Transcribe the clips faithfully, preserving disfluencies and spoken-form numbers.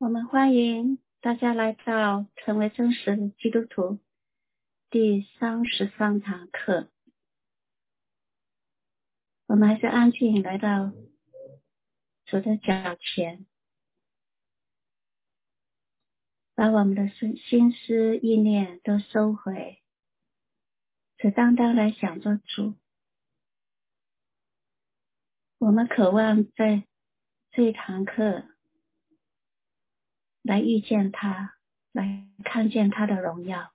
我们欢迎大家来到成为真实的基督徒第三十三堂课。我们还是安静来到主的脚前，把我们的心思意念都收回，只单单来想着主。我们渴望在这一堂课来遇见他，来看见他的荣耀。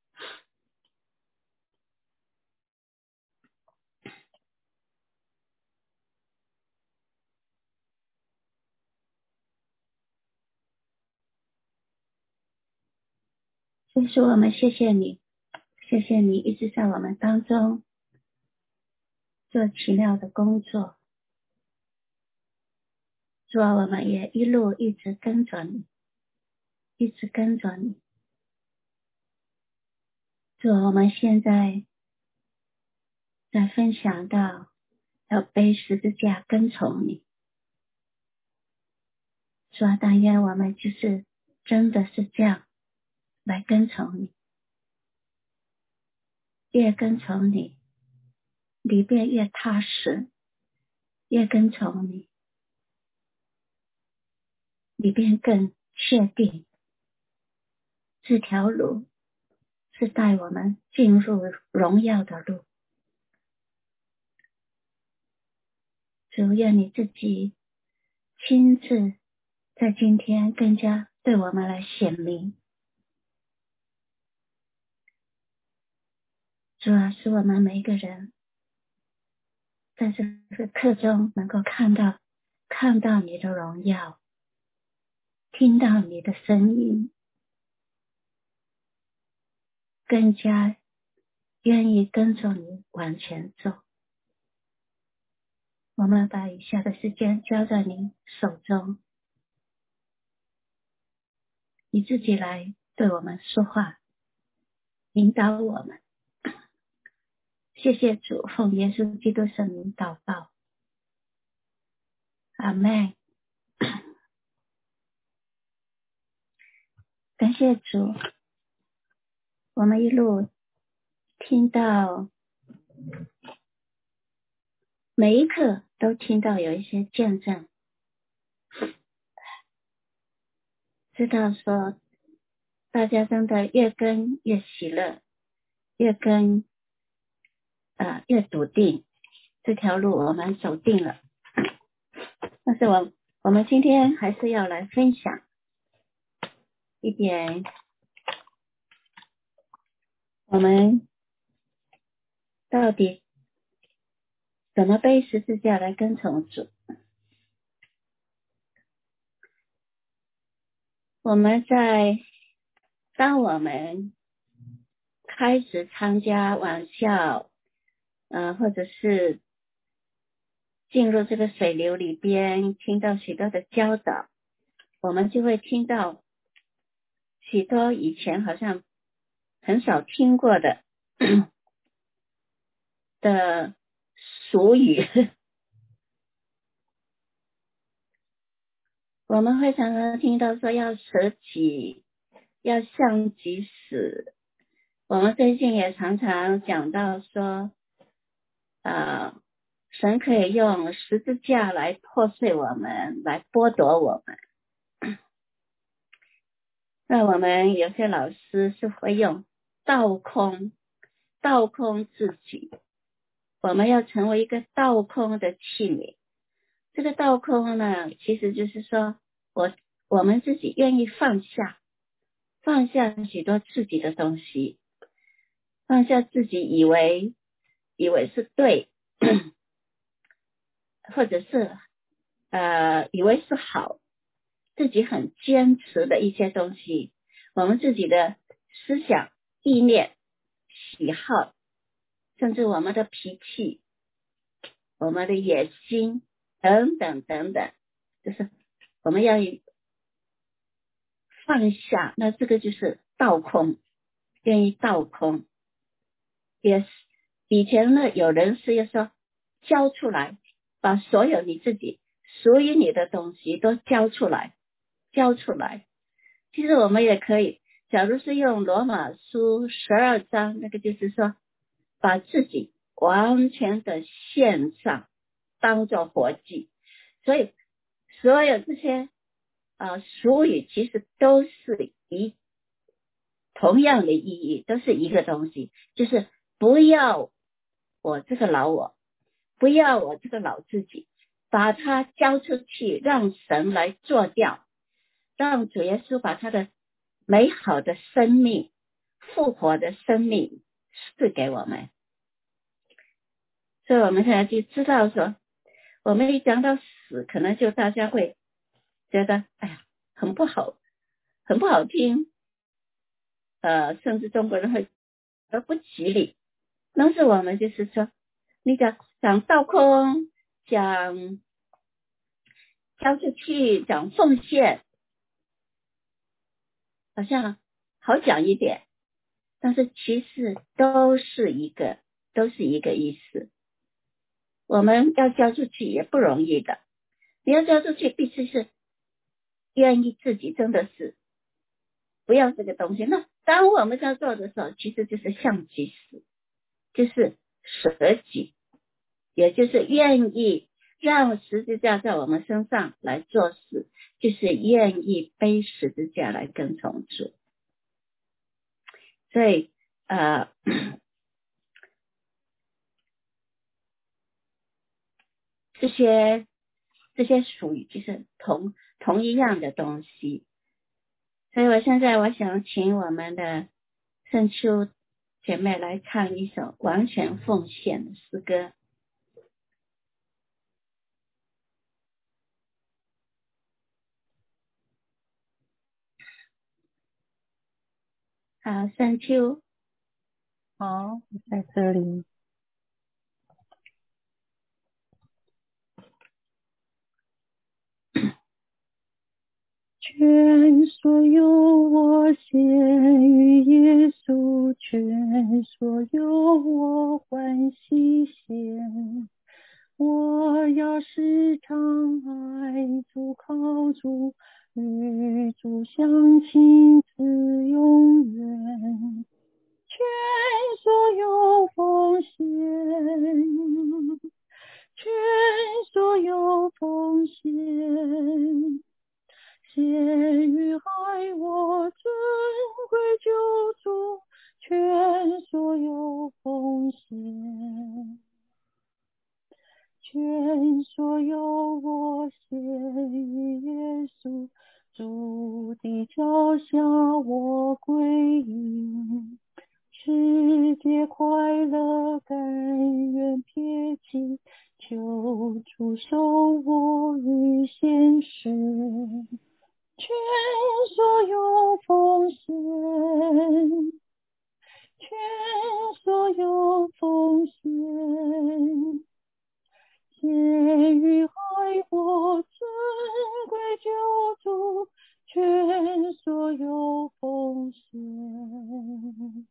所以说我们谢谢你，谢谢你一直在我们当中做奇妙的工作。主啊，我们也一路一直跟着你，一直跟着你。主啊，我们现在在分享到要背十字架跟从你。主啊，但愿我们就是真的是这样来跟从你，越跟从你，里边越踏实，越跟从你，里边更确定这条路是带我们进入荣耀的路。主，愿你自己亲自在今天更加对我们来显明。主啊，使我们每一个人在这个课中能够看到看到你的荣耀，听到你的声音，更加愿意跟着你往前走。我们把以下的时间交在你手中，你自己来对我们说话，引导我们。谢谢主，奉耶稣基督圣名祷告，阿们。感谢主，我们一路听到每一刻都听到有一些见证，知道说大家真的越跟越喜乐，越跟呃越笃定，这条路我们走定了。但是我我们今天还是要来分享一点我们到底怎么背十字架来跟从主。我们在当我们开始参加晚校呃或者是进入这个水流里边，听到许多的教导，我们就会听到许多以前好像很少听过的的俗语。我们会常常听到说要舍己，要向己死。我们最近也常常讲到说呃，神可以用十字架来破碎我们，来剥夺我们。那我们有些老师是会用倒空倒空自己，我们要成为一个倒空的器皿。这个倒空呢，其实就是说我我们自己愿意放下放下许多自己的东西，放下自己以为以为是对或者是呃以为是好，自己很坚持的一些东西，我们自己的思想意念喜好，甚至我们的脾气，我们的野心等等等等，就是我们要放下。那这个就是倒空，愿意倒空。也是以前呢，有人是要说交出来，把所有你自己属于你的东西都交出来， 交出来。其实我们也可以，假如是用罗马书十二章，那个就是说把自己完全的献上，当作活祭。所以所有这些啊俗语其实都是一同样的意义，都是一个东西，就是不要我这个老我，不要我这个老自己，把它交出去，让神来做掉，让主耶稣把他的美好的生命、复活的生命赐给我们。所以我们现在就知道说，我们一讲到死，可能就大家会觉得哎呀很不好，很不好听，呃，甚至中国人会而不吉利。但是我们就是说，你讲讲倒空，讲交出去，讲奉献，好像好讲一点，但是其实都是一个都是一个意思。我们要交出去也不容易的，你要交出去必须是愿意自己真的是不要这个东西。那当我们在做的时候，其实就是向己死，就是舍己，也就是愿意让十字架在我们身上来做事，就是愿意背十字架来跟从主。所以呃这些这些属于就是同同一样的东西。所以我现在我想请我们的圣秋姐妹来唱一首完全奉献的诗歌。好，圣秋。 好，我在这里。全所有我献于耶稣，全所有我欢喜献。我要时常爱主靠主，与主相亲至永远。全所有奉献，全所有奉献，献于爱我尊贵救主，全所有奉献，全所有我献于耶稣，主的脚下我归隐。世界快乐甘愿撇弃，求主收我于现实。全所有奉献，全所有奉献，献于爱我尊贵救主，全所有奉献。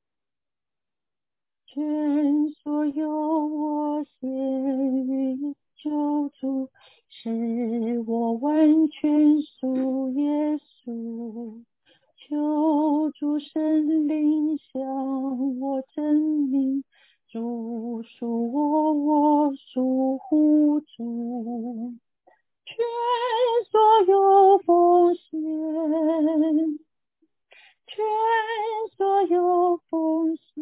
全所有我献于救主，使我完全属耶稣。求主圣灵向我证明，主属我，我属乎主。全所有奉献，全所有奉献，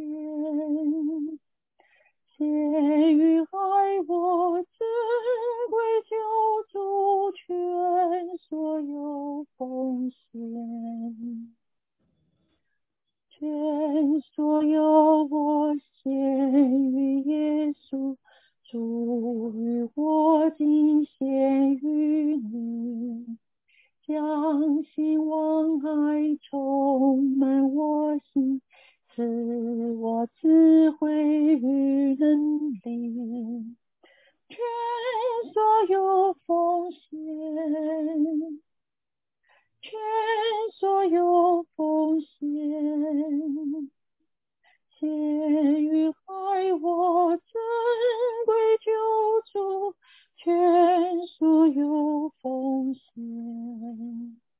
献于爱我尊贵救主，全所有奉献，全所有我献于耶稣，主与我今献于你。将希望爱充满我心，赐我智慧与能力，全所有奉献，全所有奉献，献于爱我尊贵救主，全所有奉献，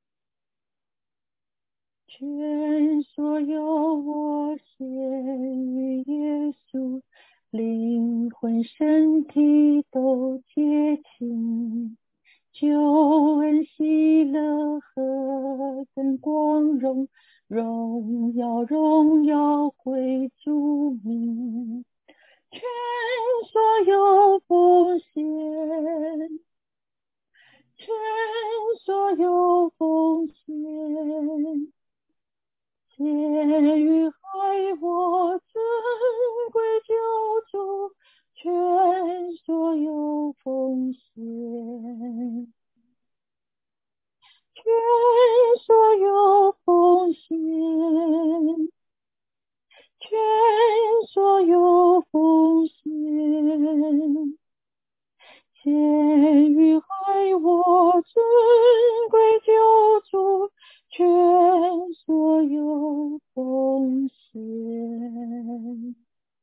全所有我献于耶稣，灵魂身体都接近，救恩喜乐和跟光荣，荣耀荣耀归主名，全所有奉献，全所有奉献，献于爱我尊贵救主，全所有奉献，全所有奉献，全所有奉献，献于爱我尊贵救主，全所有奉献。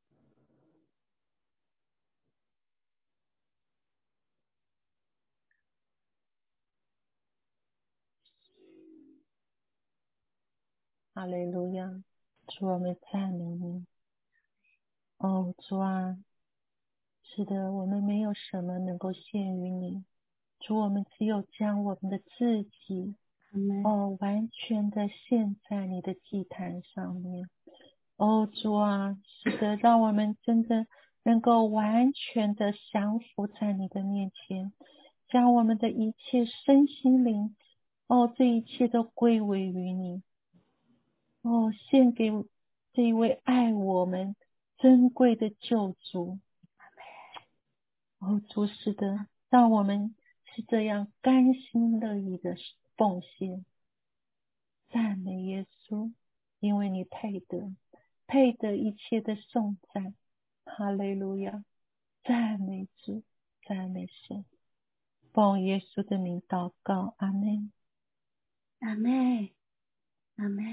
哈利路亚，主，我们赞美你。哦，主啊，是的，我们没有什么能够献于你，主，我们只有将我们的自己哦，完全的献在你的祭坛上面。哦，主啊，是的，让我们真的能够完全的降服在你的面前，将我们的一切身心灵，哦，这一切都归为于你。哦，献给这一位爱我们珍贵的救主。哦，主，是的，让我们是这样甘心乐意的奉献。赞美耶稣，因为你配得，配得一切的颂赞。哈利路亚，赞美主，赞美神，奉耶稣的名祷告，阿们， 阿们，阿们，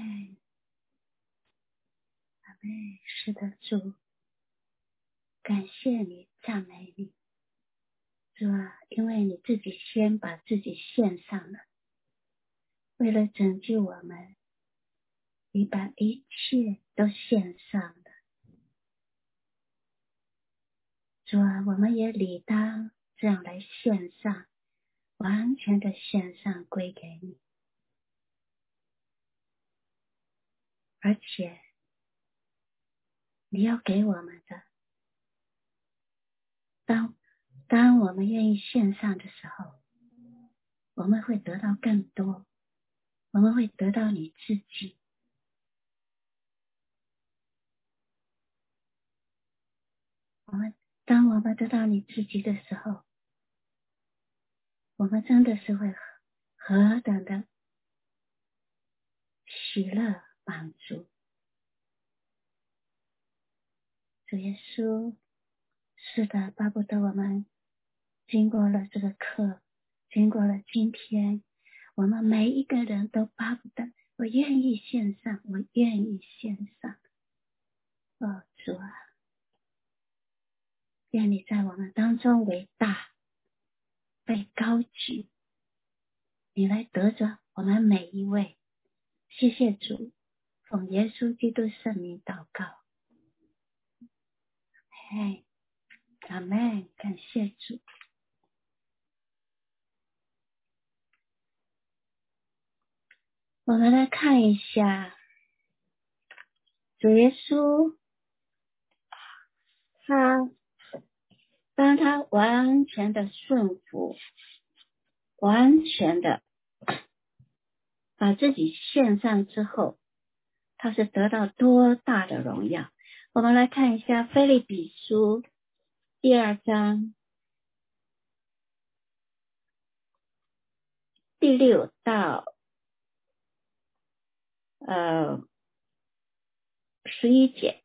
阿们。是的，主，感谢你，赞美你，主啊，因为你自己先把自己献上了，为了拯救我们，你把一切都献上了。主啊，我们也理当这样来献上，完全的献上归给你。而且你要给我们的，当当我们愿意献上的时候，我们会得到更多，我们会得到你自己。我们当我们得到你自己的时候，我们真的是会何等的喜乐满足。主耶稣，是的，巴不得我们经过了这个课，经过了今天，我们每一个人都巴不得，我愿意献上，我愿意献上。哦，主啊，愿你在我们当中为大，被高举，你来得着我们每一位。谢谢主，奉耶稣基督圣名祷告。嘿，阿们，感谢主。我们来看一下主耶稣，他当他完全的顺服，完全的把自己献上之后，他是得到多大的荣耀。我们来看一下腓立比书第二章第六到呃十一节。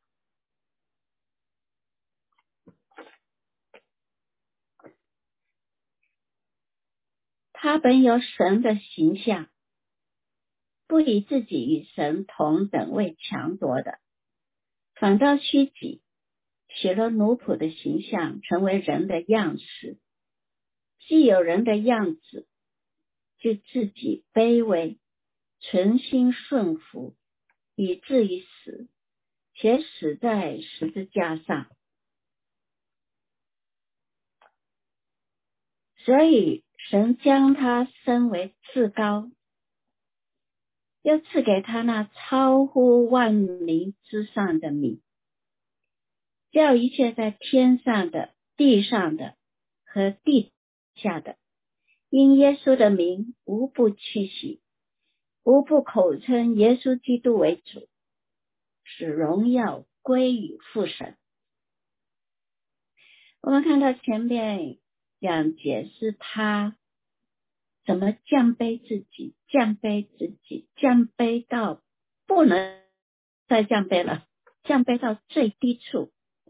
他本有神的形象，不以自己与神同等为强夺的，反倒虚己，取了奴仆的形象，成为人的样式。既有人的样子，就自己卑微， 存心顺服，以至于死，且死在十字架上。所以神将他升为至高，又赐给他那超乎万名之上的名，叫一切在天上的、地上的和地下的，因耶稣的名无不屈膝，无不口称耶稣基督为主，使荣耀归于父神。我们看到前面两节是他怎么降卑自己，降卑自己，降卑到不能再降卑了，降卑到最低处，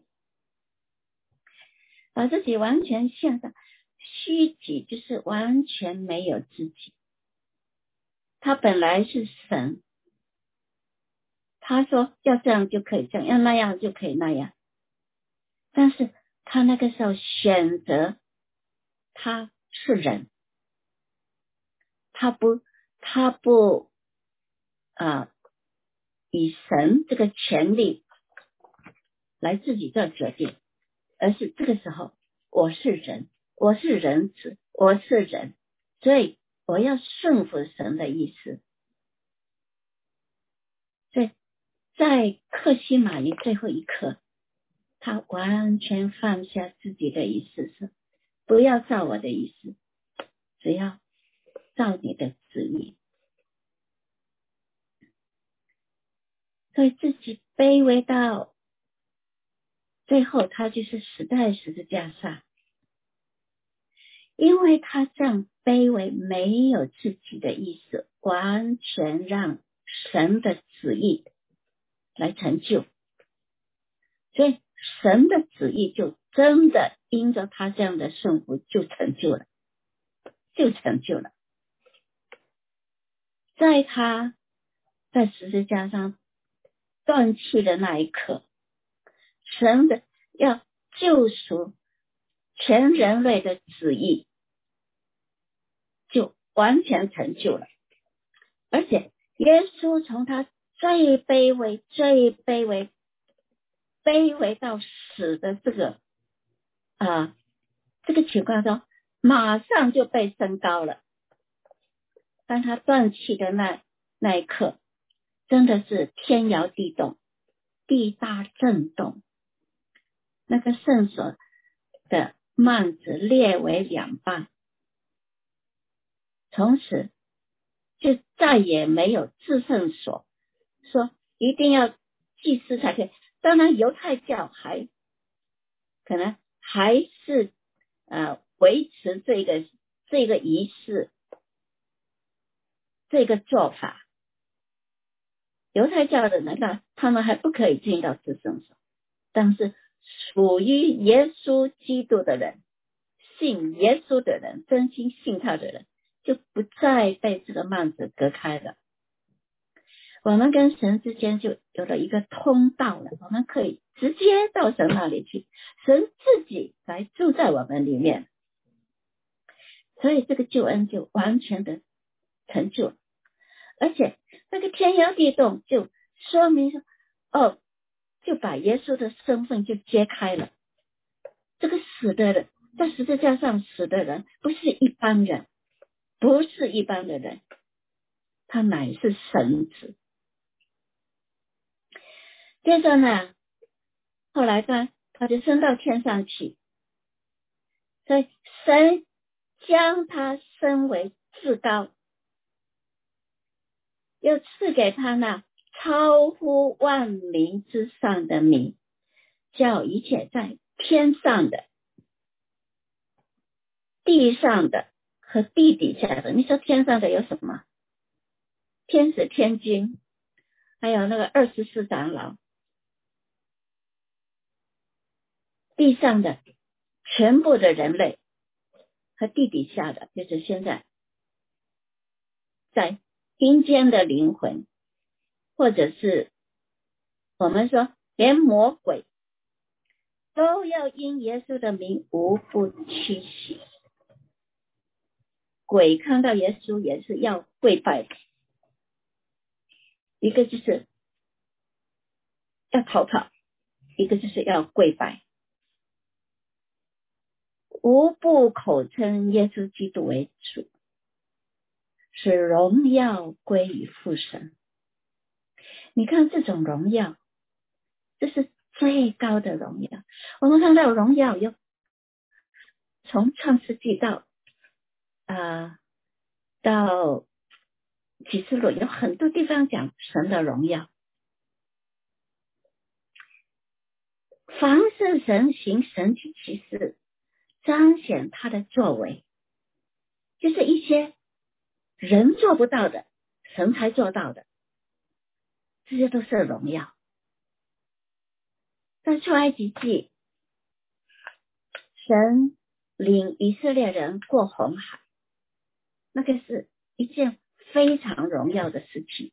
把自己完全献上，虚己就是完全没有自己。他本来是神，他说要这样就可以这样，要那样就可以那样，但是他那个时候选择他是人，他不他不啊、呃、以神这个权利来自己做决定，而是这个时候我是人，我是人子，我是人，所以我要顺服神的意思。所以在客西马尼最后一刻，他完全放下自己的意思，是不要照我的意思，只要照你的旨意。所以自己卑微到最后，他就是死在十字架上。因为他这样卑微，没有自己的意思，完全让神的旨意来成就，所以神的旨意就真的因着他这样的顺服就成就了，就成就了。在他在十字架上断气的那一刻，神的要救赎全人类的旨意就完全成就了。而且耶稣从他最卑微最卑微卑微到死的这个啊、呃、这个情况中，马上就被升高了。当他断气的那那一刻，真的是天摇地动，地大震动，那个圣所的幔子裂为两半，从此就再也没有至圣所说一定要祭司才可以。当然犹太教还可能还是呃维持这个这个仪式，这个做法。犹太教的人呢，他们还不可以进到至圣所，但是属于耶稣基督的人，信耶稣的人，真心信他的人，就不再被这个幔子隔开了。我们跟神之间就有了一个通道了，我们可以直接到神那里去，神自己来住在我们里面，所以这个救恩就完全的成就了。而且那个天摇地动就说明说，哦，就把耶稣的身份就揭开了。这个死的人，在十字架上死的人不是一般人，不是一般的人，他乃是神子。接着呢，后来他他就升到天上去，所以神将他升为至高，又赐给他那超乎万名之上的名，叫一切在天上的、地上的和地底下的。你说天上的有什么？天使天君，还有那个二十四长老。地上的全部的人类和地底下的，就是现在在阴间的灵魂，或者是我们说连魔鬼都要因耶稣的名无不屈膝。鬼看到耶稣也是要跪拜的， 一个就是要逃跑，一个就是要跪拜，无不口称耶稣基督为主，使荣耀归于父神。你看这种荣耀，这是最高的荣耀。我们看到荣耀有从创世纪到呃到启示录，有很多地方讲神的荣耀。凡是神行神迹奇事，彰显他的作为，就是一些人做不到的，神才做到的，这些都是荣耀。在出埃及记，神领以色列人过红海，那个是一件非常荣耀的事情。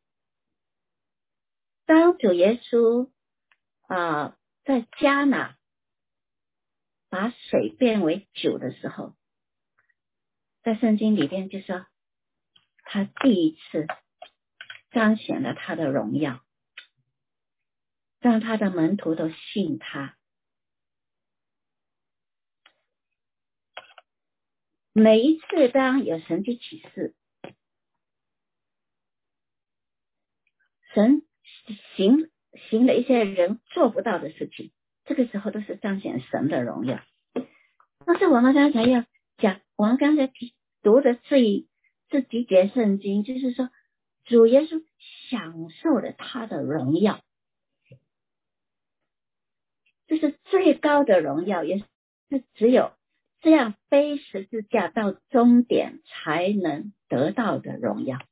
当主耶稣啊、呃、在迦拿把水变为酒的时候，在圣经里边就说他第一次彰显了他的荣耀，让他的门徒都信他。每一次当有神迹启示，神行行了一些人做不到的事情，这个时候都是彰显神的荣耀。但是我们刚才要讲，我们刚才读的这一这几节圣经，就是说主耶稣享受了他的荣耀，这是最高的荣耀，也是只有这样背十字架到终点才能得到的荣耀，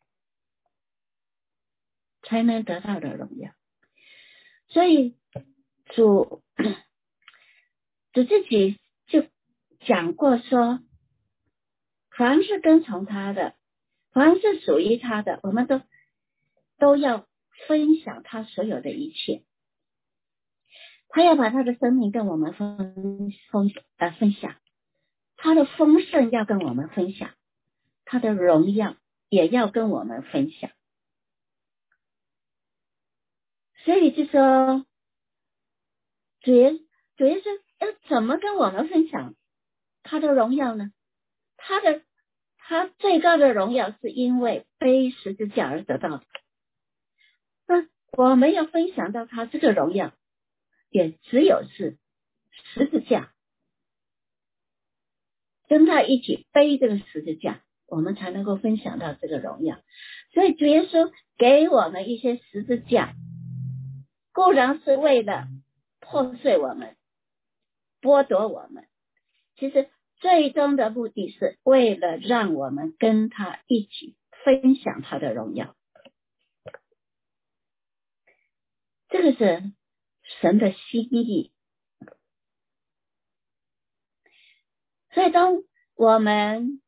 才能得到的荣耀。所以主主自己就讲过说，凡是跟从他的，凡是属于他的，我们都都要分享他所有的一切。他要把他的生命跟我们分分呃分享，他的丰盛要跟我们分享，他的荣耀也要跟我们分享。所以就说主耶主耶稣要怎么跟我们分享他的荣耀呢？他的他最高的荣耀是因为背十字架而得到的。那我们要分享到他这个荣耀，也只有是十字架，跟他一起背这个十字架，我们才能够分享到这个荣耀。所以主耶稣给我们一些十字架，固然是为了破碎我们，剥夺我们，其实最终的目的是为了让我们跟他一起分享他的荣耀。这个是神的心意。所以当我们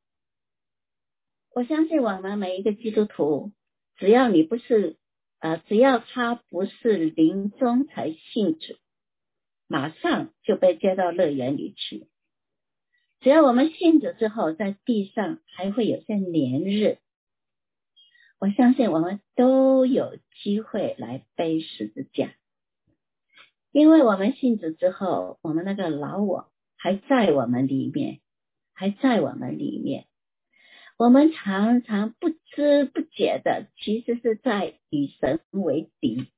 我相信我们每一个基督徒，只要你不是呃，只要他不是临终才信主，马上就被接到乐园里去。只要我们信主之后，在地上还会有些年日，我相信我们都有机会来背十字架。因为我们信主之后，我们那个老我还在我们里面，还在我们里面。我们常常不知不觉的，其实是在与神为敌，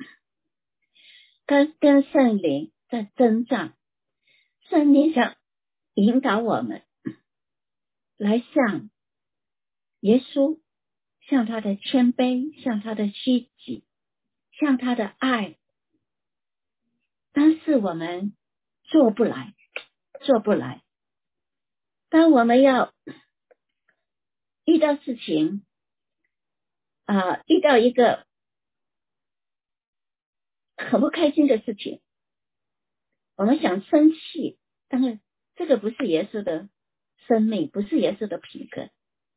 跟跟圣灵在征战。圣灵想引导我们来向耶稣，向他的谦卑，向他的虚己，向他的爱，但是我们做不来，做不来。当我们要遇到事情啊、呃，遇到一个很不开心的事情，我们想生气，但是这个不是耶稣的生命，不是耶稣的品格。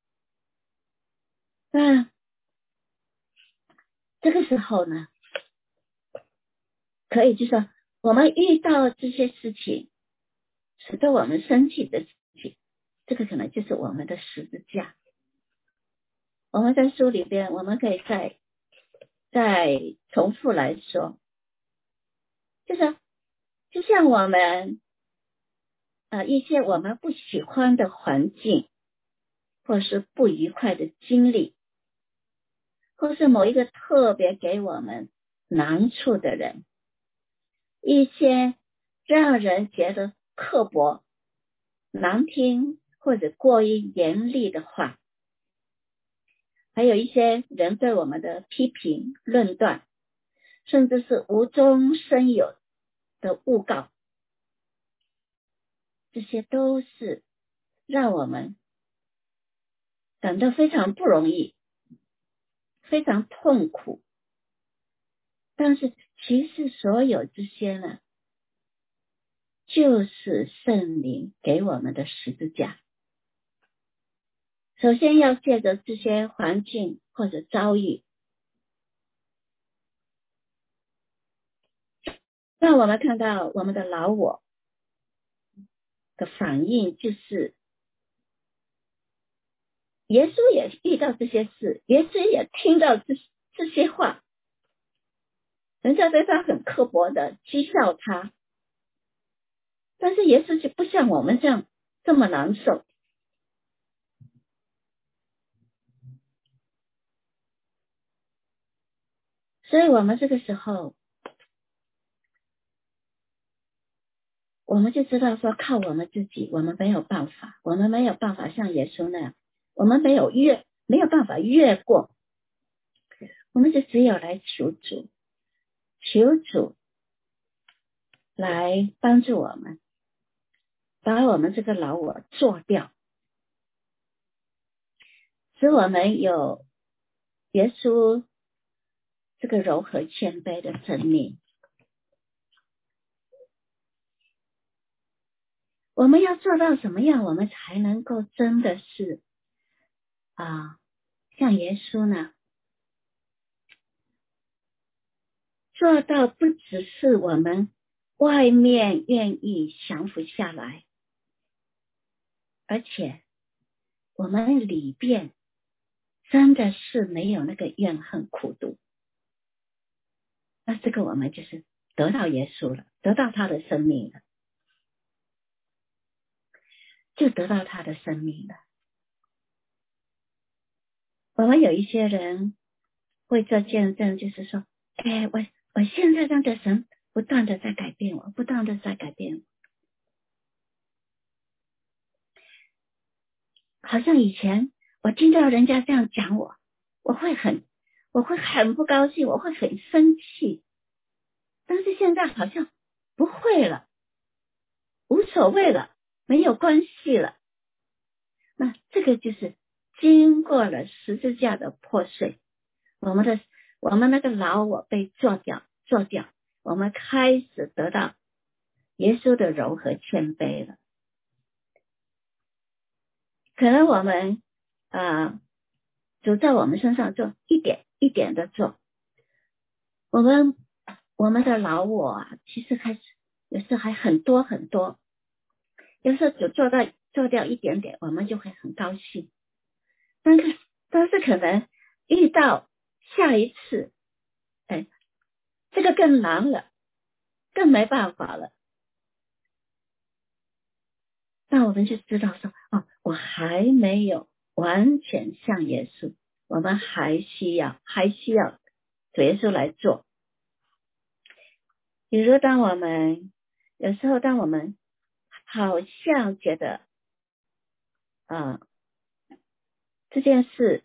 那这个时候呢，可以就说我们遇到这些事情使得我们生气的事情，这个可能就是我们的十字架。我们在书里边，我们可以在再重复来说，就是就像我们呃一些我们不喜欢的环境，或是不愉快的经历，或是某一个特别给我们难处的人，一些让人觉得刻薄、难听或者过于严厉的话，还有一些人对我们的批评、论断，甚至是无中生有的诬告，这些都是让我们感到非常不容易，非常痛苦。但是其实所有这些呢，就是圣灵给我们的十字架。首先要借着这些环境或者遭遇，让我们看到我们的老我的反应，就是耶稣也遇到这些事，耶稣也听到这这些话，人家对他很刻薄的讥笑他，但是耶稣就不像我们这样这么难受。所以我们这个时候，我们就知道说，靠我们自己，我们没有办法，我们没有办法像耶稣那样，我们没有越没有办法越过，我们就只有来求主，求主来帮助我们，把我们这个老我做掉，使我们有耶稣这个柔和谦卑的生命。我们要做到什么样，我们才能够真的是啊，像耶稣呢，做到不只是我们外面愿意降服下来，而且我们里边真的是没有那个怨恨苦毒。那这个我们就是得到耶稣了，得到他的生命了，就得到他的生命了。我们有一些人会做见证，就是说，哎，我我现在让的神不断的在改变我，不断的在改变我。好像以前我听到人家这样讲我，我会很我会很不高兴，我会很生气。但是现在好像不会了，无所谓了，没有关系了。那这个就是经过了十字架的破碎，我们的我们那个老我被做掉做掉，我们开始得到耶稣的柔和谦卑了。可能我们啊，主在我们身上做一点一点的做，我们我们的老我啊，其实开始有时还很多很多，有时候只做到做掉一点点，我们就会很高兴。但是但是可能遇到下一次，哎，这个更难了，更没办法了。那我们就知道说，哦，我还没有完全像耶稣，我们还需要还需要主耶稣来做。比如当我们有时候当我们好像觉得啊、呃、这件事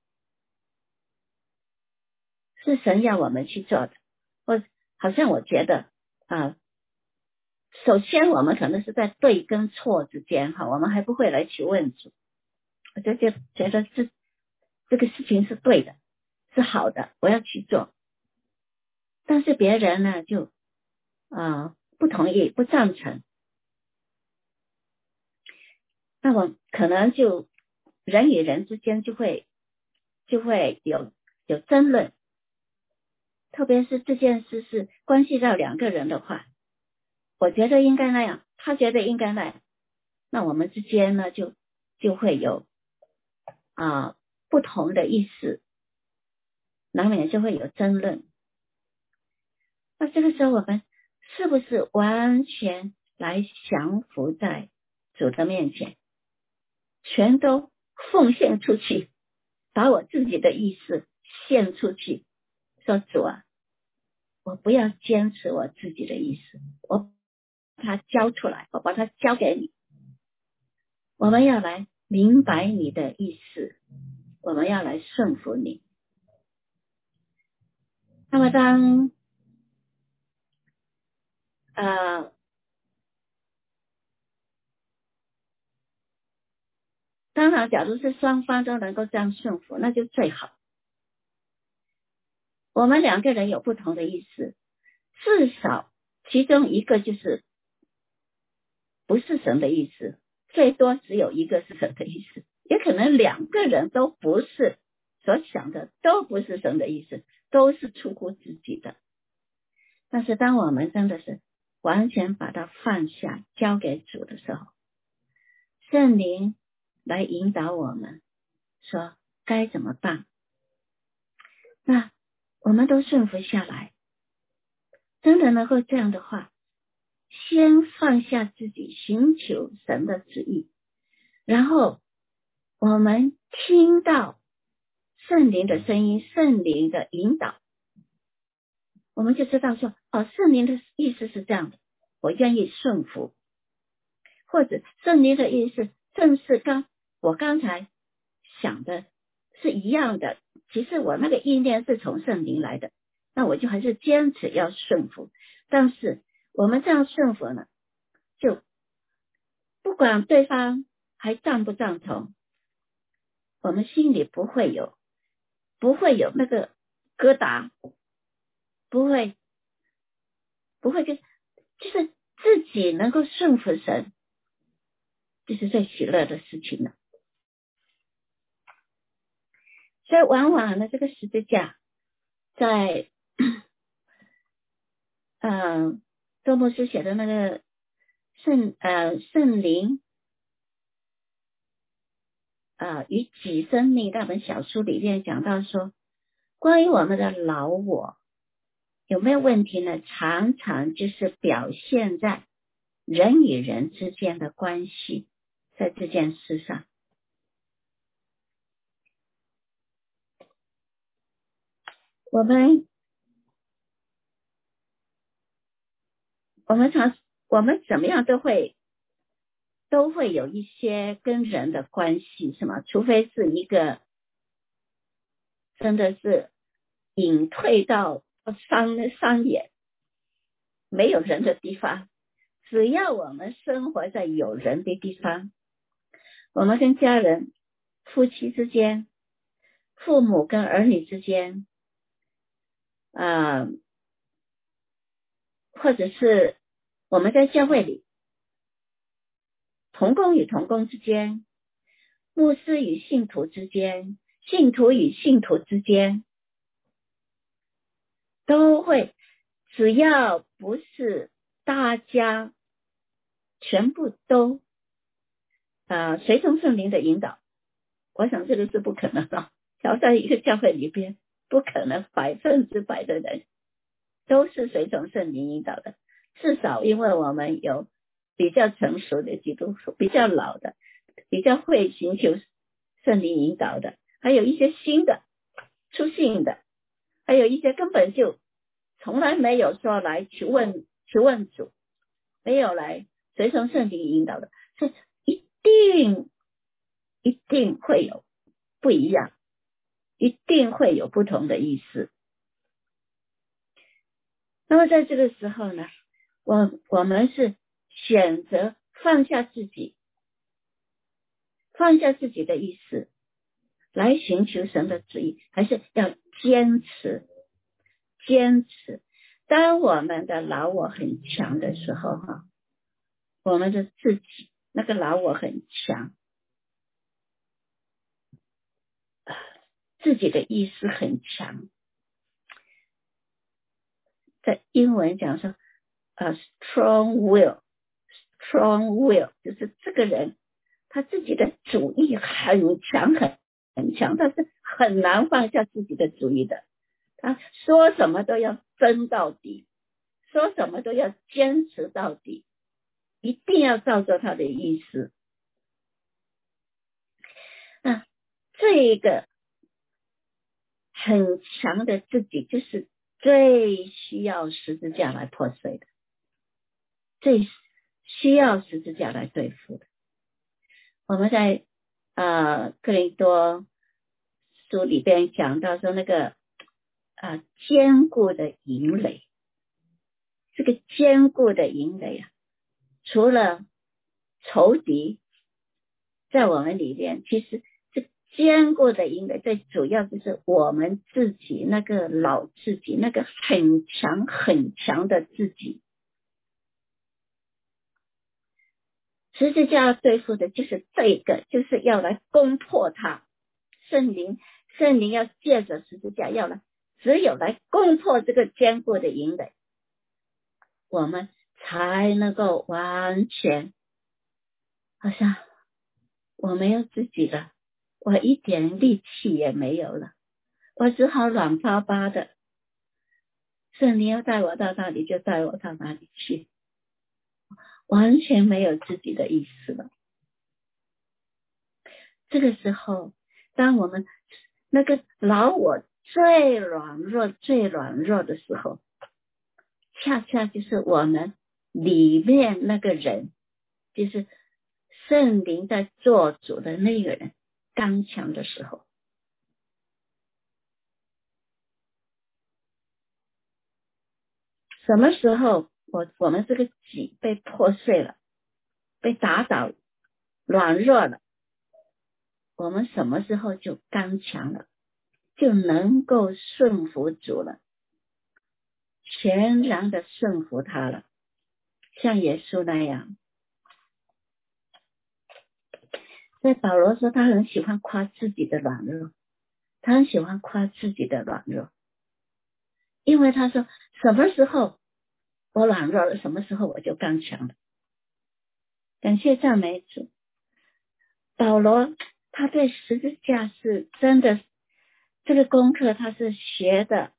是神要我们去做的，或好像我觉得啊、呃首先我们可能是在对跟错之间哈，我们还不会来去问主，我就觉觉得这这个事情是对的，是好的，我要去做。但是别人呢就啊、呃、不同意不赞成，那我可能就人与人之间就会就会有有争论，特别是这件事是关系到两个人的话，我觉得应该那样，他觉得应该那样，那我们之间呢就就会有啊、呃、不同的意思。 难免就会有争论。那这个时候我们是不是完全来降服在主的面前，全都奉献出去，把我自己的意思献出去，说主啊，我不要坚持我自己的意思，我把它交出来，我把它交给你。我们要来明白你的意思，我们要来顺服你。那么当呃当然假如是双方都能够这样顺服，那就最好。我们两个人有不同的意思，至少其中一个就是不是神的意思，最多只有一个是神的意思，也可能两个人都不是，所想的都不是神的意思，都是出乎自己的。但是当我们真的是完全把它放下交给主的时候，圣灵来引导我们说该怎么办，那我们都顺服下来，真的能够这样的话，先放下自己，寻求神的旨意，然后我们听到圣灵的声音，圣灵的引导，我们就知道说，哦，圣灵的意思是这样的，我愿意顺服，或者圣灵的意思正是刚我刚才想的是一样的，其实我那个意念是从圣灵来的，那我就还是坚持要顺服。但是我们这样顺服呢，就不管对方还赞不赞同，我们心里不会有不会有那个疙瘩，不会不会跟就是自己能够顺服神，这是最喜乐的事情了。所以往往呢，这个十字架在嗯多默斯写的那个圣呃圣灵呃与己生命那本小书里面讲到说，关于我们的老我有没有问题呢？常常就是表现在人与人之间的关系，在这件事上。我们我们常我们怎么样都会都会有一些跟人的关系，是吗？除非是一个真的是隐退到山山野没有人的地方，只要我们生活在有人的地方，我们跟家人、夫妻之间、父母跟儿女之间啊、呃，或者是我们在教会里同工与同工之间，牧师与信徒之间，信徒与信徒之间，都会，只要不是大家全部都啊、呃、随从圣灵的引导，我想这个是不可能的。要在一个教会里边，不可能百分之百的人都是随从圣灵引导的，至少因为我们有比较成熟的基督徒，比较老的，比较会寻求圣灵引导的，还有一些新的出信的，还有一些根本就从来没有说来去问去问主，没有来随从圣灵引导的，是一定一定会有不一样，一定会有不同的意思。那么在这个时候呢，我我们是选择放下自己，放下自己的意思，来寻求神的旨意，还是要坚持坚持。当我们的老我很强的时候哈，我们的自己那个老我很强，自己的意识很强，在英文讲说呃 strong will strong will 就是这个人他自己的主意很强很很强，但是很难放下自己的主意的。 他说什么都要争到底，说什么都要坚持到底，一定要照着他的意思。那这个很强的自己，就是最需要十字架来破碎的，最需要十字架来对付的。我们在呃哥林多书里边讲到说，那个啊坚固的营垒，这个坚固的营垒啊，除了仇敌在我们里面，其实这坚固的营垒最主要就是我们自己那个老自己，那个很强很强的自己。十字架要对付的就是这个，就是要来攻破它。圣灵圣灵要借着十字架要来，只有来攻破这个坚固的营垒，我们才能够完全，好像我没有自己了，我一点力气也没有了，我只好软巴巴的，圣灵要带我到哪里就带我到哪里去，完全没有自己的意思了。这个时候，当我们那个老我最软弱最软弱的时候，恰恰就是我们里面那个人，就是圣灵在做主的那个人刚强的时候。什么时候我我们这个己被破碎了，被打倒，软弱了，我们什么时候就刚强了，就能够顺服主了，全然的顺服他了，像耶稣那样。所以保罗说他很喜欢夸自己的软弱，他很喜欢夸自己的软弱，因为他说什么时候我软弱了，什么时候我就刚强了。感谢赞美主。保罗他对十字架是真的，这个功课他是学的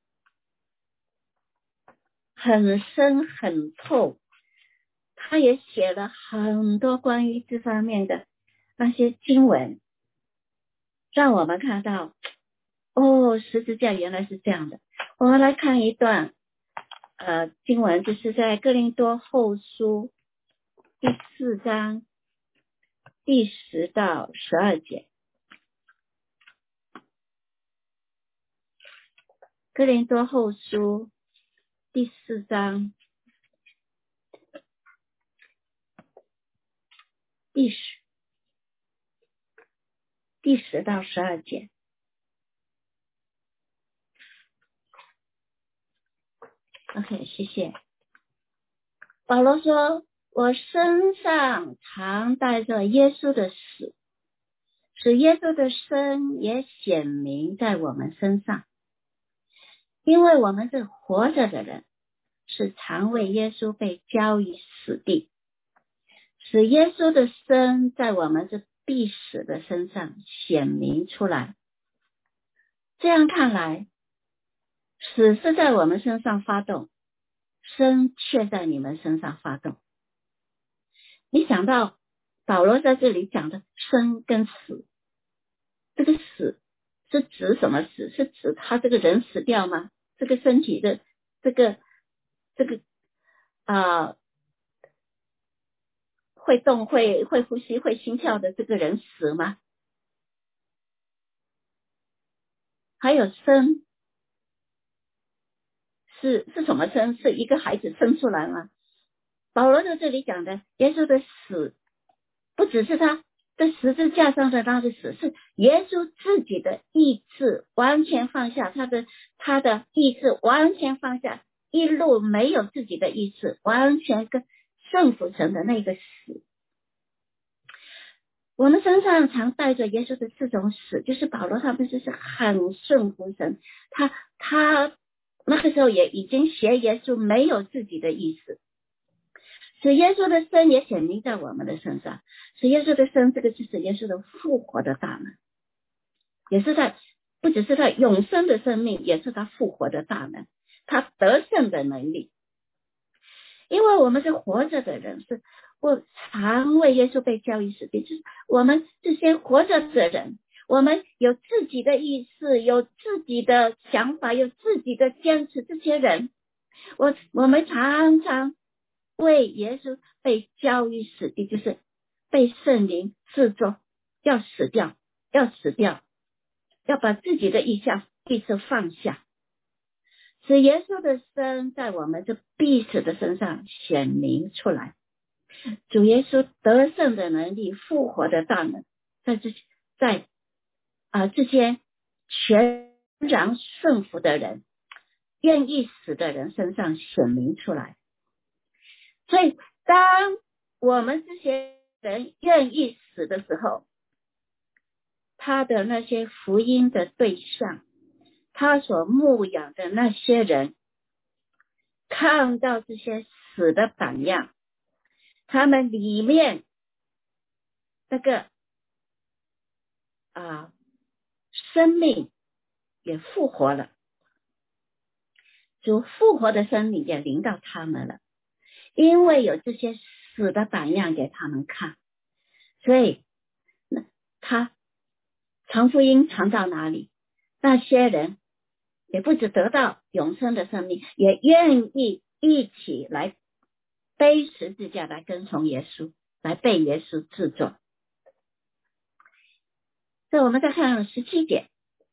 很深很透，他也写了很多关于这方面的那些经文，让我们看到哦，十字架原来是这样的。我们来看一段呃经文，就是在哥林多后书第四章第十到十二节。哥林多后书第四章第十第十到十二节。OK， 谢谢。保罗说，我身上常带着耶稣的死，使耶稣的生也显明在我们身上，因为我们是活着的人，是常为耶稣被交于死地，使耶稣的生在我们这必死的身上显明出来。这样看来，死是在我们身上发动，生却在你们身上发动。你想到保罗在这里讲的生跟死，这个死是指什么死？是指他这个人死掉吗？这个身体的这个这个啊、呃、会动会会呼吸会心跳的这个人死吗？还有生是是什么生？是一个孩子生出来吗？保罗在这里讲的耶稣的死，不只是他在十字架上的那个死，是耶稣自己的意志完全放下，他的他的意志完全放下，一路没有自己的意志，完全跟顺服神的那个死。我们身上常带着耶稣的这种死，就是保罗他不是是很顺服神，他他那个时候也已经学耶稣没有自己的意思，使耶稣的生也显明在我们的身上。使耶稣的生，这个就是耶稣的复活的大能，也是在不只是他永生的生命，也是他复活的大能，他得胜的能力。因为我们是活着的人，是我常为耶稣被交于死地，就是我们这些活着的人，我们有自己的意识，有自己的想法，有自己的坚持，这些人我我们常常为耶稣被交于死地，就是被圣灵制作，要死掉，要死掉，要把自己的意向意识放下，使耶稣的生在我们这必死的身上显明出来。主耶稣得胜的能力，复活的大能，在这在啊这些全然顺服的人，愿意死的人身上显明出来。所以当我们这些人愿意死的时候，他的那些福音的对象，他所牧养的那些人，看到这些死的榜样，他们里面那个啊生命也复活了，主复活的生命也临到他们了，因为有这些死的榜样给他们看，所以他传福音传到哪里，那些人也不止得到永生的生命，也愿意一起来背十字架来跟从耶稣，来被耶稣制作。所以我们再看十七节，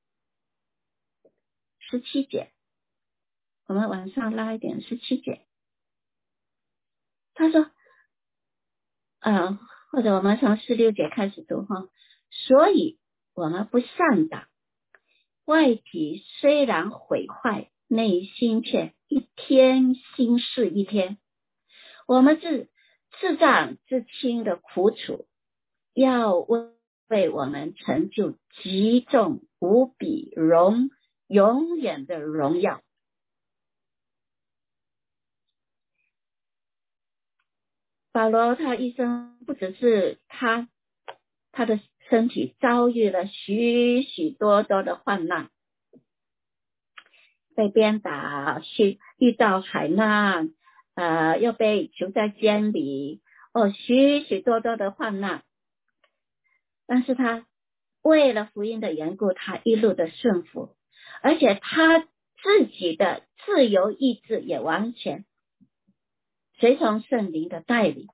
十七节，我们往上拉一点，十七节，他说，呃，或者我们从十六节开始读哈，所以我们不上当，外体虽然毁坏，内心却一天新似一天。我们是至长至轻的苦楚，要为我们成就极重无比荣永远的荣耀。保罗他一生不只是他他的身体遭遇了许许多多的患难，被鞭打，遇到海难，呃，又被囚在监里，哦，许许多多的患难。但是他为了福音的缘故，他一路的顺服，而且他自己的自由意志也完全随从圣灵的带领，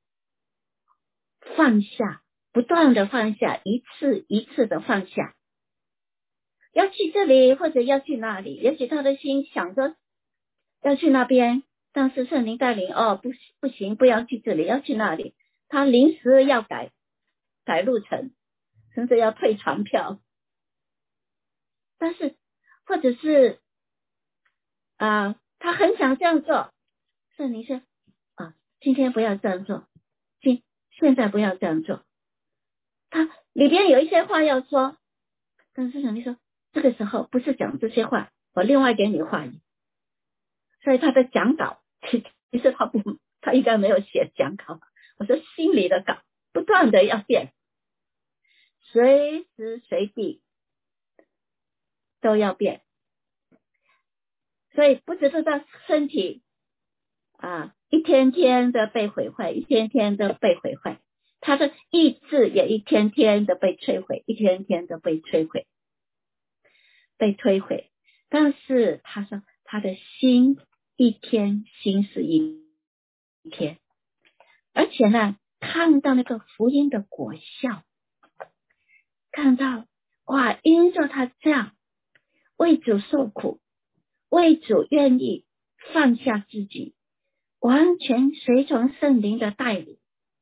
放下，不断的放下，一次一次的放下，要去这里或者要去那里，也许他的心想着要去那边，但是圣灵带领，哦，不不行，不要去这里，要去那里，他临时要改改路程，甚至要退船票。但是或者是啊、呃，他很想这样做，圣灵说啊，今天不要这样做，今现在不要这样做。他里边有一些话要说，但是圣灵说这个时候不是讲这些话，我另外给你话语。所以他的讲稿其实他不他应该没有写讲稿，我说心里的稿不断的要变，随时随地都要变。所以不只是他身体啊一天天的被毁坏，一天天的被毁坏，他的意志也一天天的被摧毁，一天天的被摧毁被摧毁。但是他说他的心一天心是一天，而且呢看到那个福音的果效，看到哇，因着他这样为主受苦，为主愿意放下自己，完全随从圣灵的带领，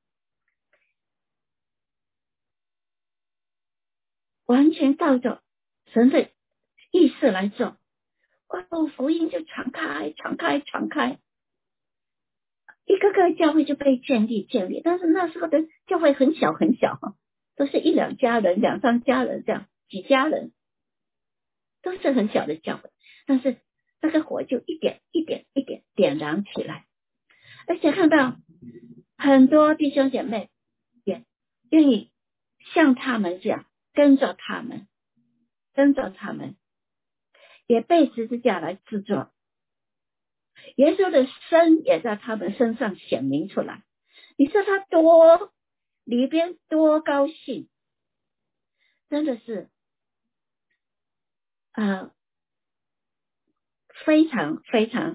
完全照着神的意思来做，哦，福音就传开传开传开，一个个教会就被建立建立。但是那时候的教会很小很小，都是一两家人两三家人这样，几家人，都是很小的教会，但是那个火就一点一点一点点燃起来。而且看到很多弟兄姐妹也愿意像他们这样跟着他们， 跟着他们，也被十字架来制作。耶稣的生也在他们身上显明出来。你说他多里边多高兴，真的是啊、呃，非常非常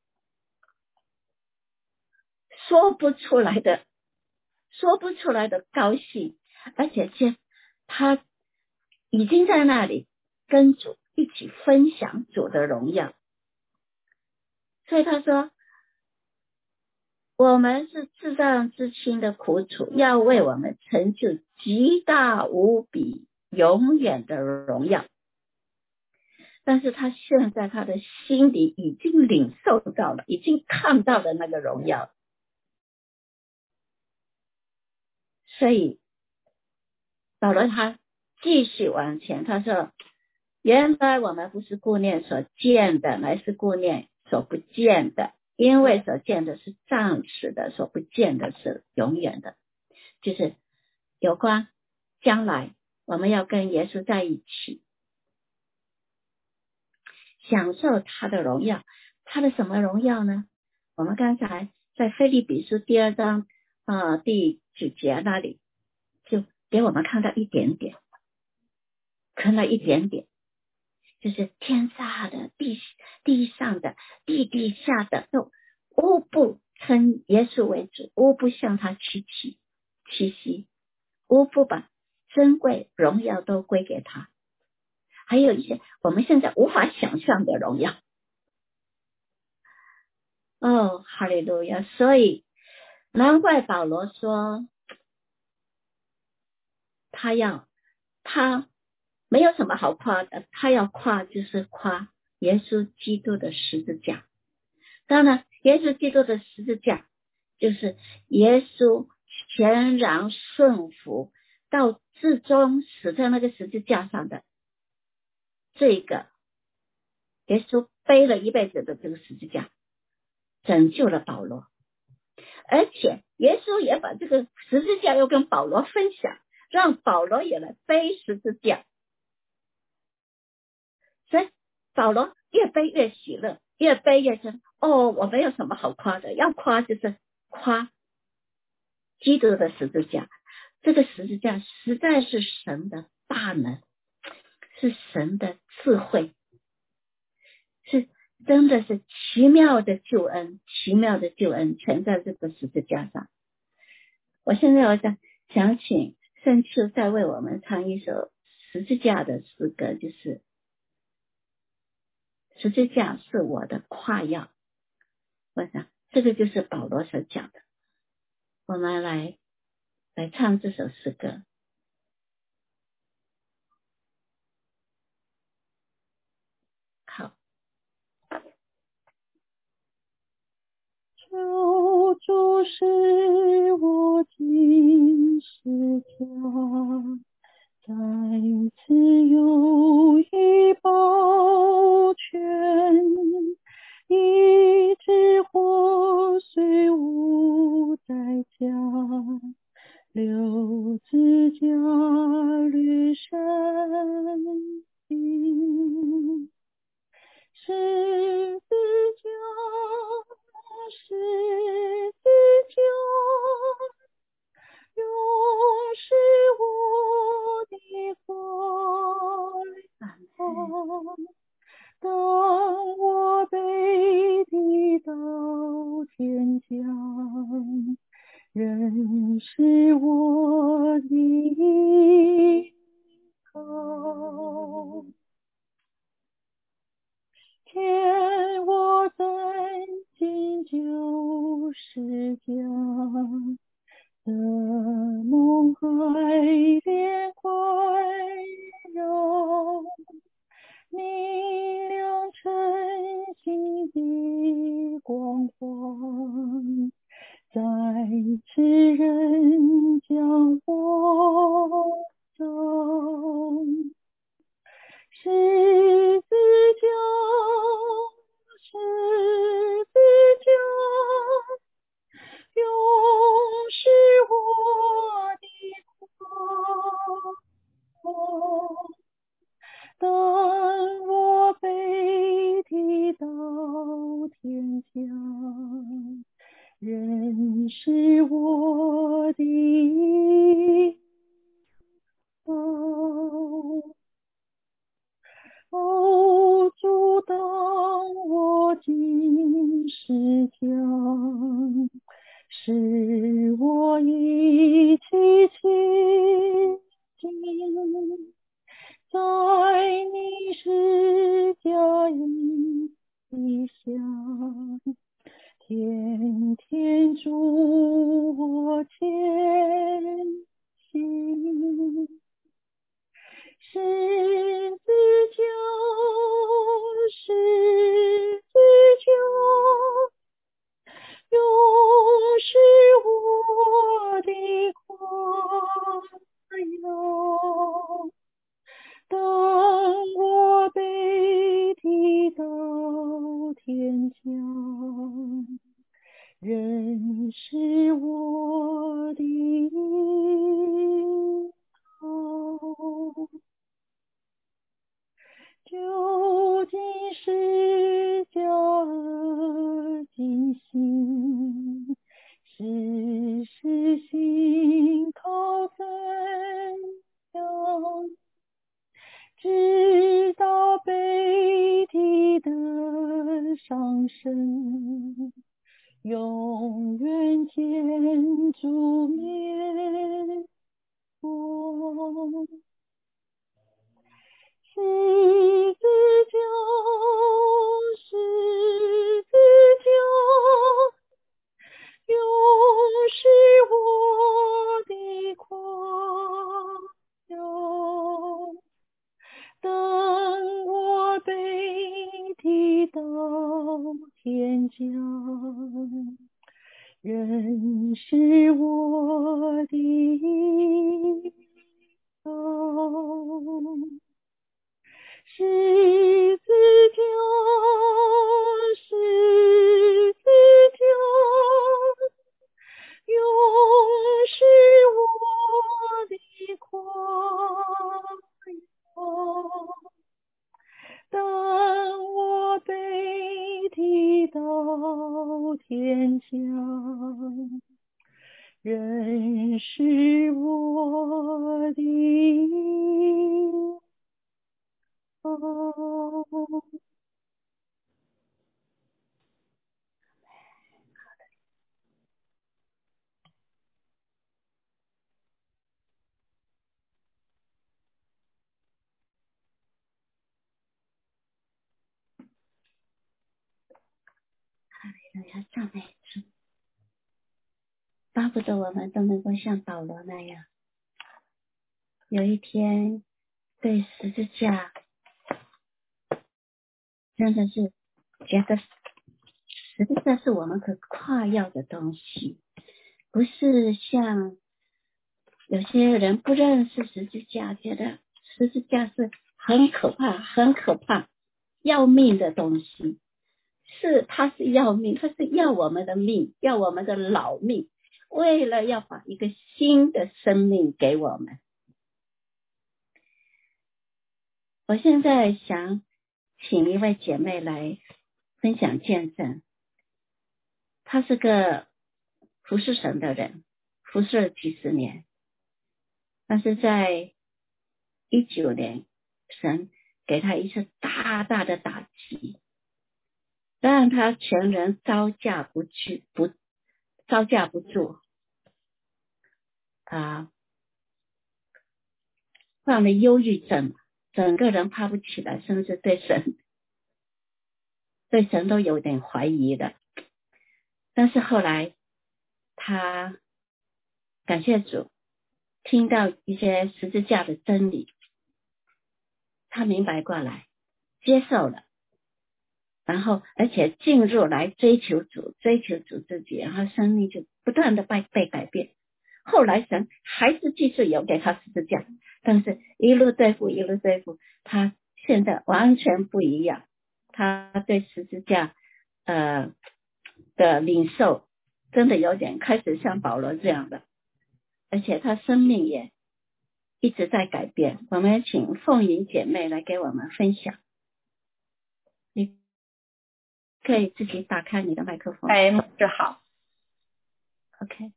说不出来的说不出来的高兴，而且是他已经在那里跟主一起分享主的荣耀。所以他说，我们是至上至轻的苦楚，要为我们成就极大无比永远的荣耀。但是他现在他的心里已经领受到了，已经看到了那个荣耀。所以保罗他继续往前，他说，原来我们不是顾念所见的，乃是顾念所不见的，因为所见的是暂时的，所不见的是永远的。就是有关将来我们要跟耶稣在一起，享受他的荣耀。他的什么荣耀呢？我们刚才在腓立比书第二章啊、呃、第九节那里就给我们看到一点点，看到一点点，就是天下的地地上的地地下的都无不称耶稣为主，无不向他屈膝屈膝，无不把珍贵荣耀都归给他，还有一些我们现在无法想象的荣耀。哦，哈利路亚！所以难怪保罗说他要他没有什么好夸的，他要夸就是夸耶稣基督的十字架。当然耶稣基督的十字架就是耶稣全然顺服到至终死在那个十字架上的这个耶稣背了一辈子的这个十字架，拯救了保罗。而且耶稣也把这个十字架又跟保罗分享，让保罗也来背十字架。所以保罗越背越喜乐，越背越真。哦，我没有什么好夸的，要夸就是夸基督的十字架。这个十字架实在是神的大能，是神的智慧，是真的是奇妙的救恩，奇妙的救恩全在这个十字架上。我现在我想想请圣秋再为我们唱一首十字架的诗歌，就是十字架是我的夸耀。我想这个就是保罗所讲的，我们来来唱这首诗歌。好， 求主使我进十家，在此有一保全，一直活虽无代价，六字架履身心。十字架，十字架，永是我的怀抱。当我被提到天降，仍是我的依靠。天我在今就是家，的梦海莲快绕，明亮晨星的光环，在此人将我照。十字架，十字架，永是我是我的依靠。哦，主，当我进石墙，使我一起亲近，在你十架以下，天天助我前行。十字架，十字架，永是我的快乐。当我被提到天疆，仍是我的依靠。究竟是假而今心，时时信靠怎样，直到被提的上升，永远见主面光。十字架，十字架，永是我的快乐。当我被提到天疆，仍是我的依靠。十字架，十字架，永是我的快乐。当我被提到天疆，仍是我的依靠。 要赞美主，巴不得我们都能够像保罗那样，有一天对十字架真的是觉得十字架是我们可夸耀的东西，不是像有些人不认识十字架，觉得十字架是很可怕很可怕要命的东西。是，它是要命，它是要我们的命，要我们的老命，为了要把一个新的生命给我们。我现在想请一位姐妹来分享见证，她是个服侍神的人，服侍了几十年，但是在一九年，神给她一次大大的打击，让她全人招架不住，不招架不住啊，患了忧郁症，整个人爬不起来，甚至对神对神都有点怀疑的。但是后来他感谢主，听到一些十字架的真理，他明白过来，接受了，然后而且进入来追求主，追求主自己，然后生命就不断的被被改变。后来神还是继续有给他十字架，但是一路对付一路对付，他现在完全不一样，他对十字架呃的领受真的有点开始像保罗这样的，而且他生命也一直在改变。我们请凤云姐妹来给我们分享，你可以自己打开你的麦克风。 哎，牧师好。 OK，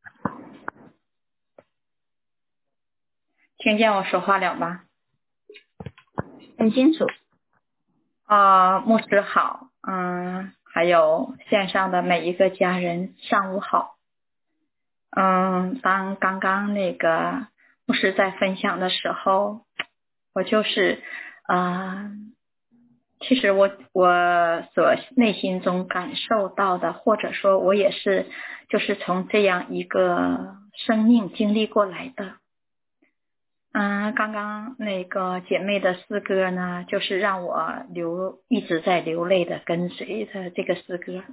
听见我说话了吧？ 很清楚。 啊、牧师好，嗯，还有线上的每一个家人，上午好。嗯，当刚刚那个牧师在分享的时候，我就是啊、呃，其实我我所内心中感受到的，或者说我也是就是从这样一个生命经历过来的。嗯，刚刚那个姐妹的诗歌呢，就是让我流一直在流泪的跟随着这个诗歌。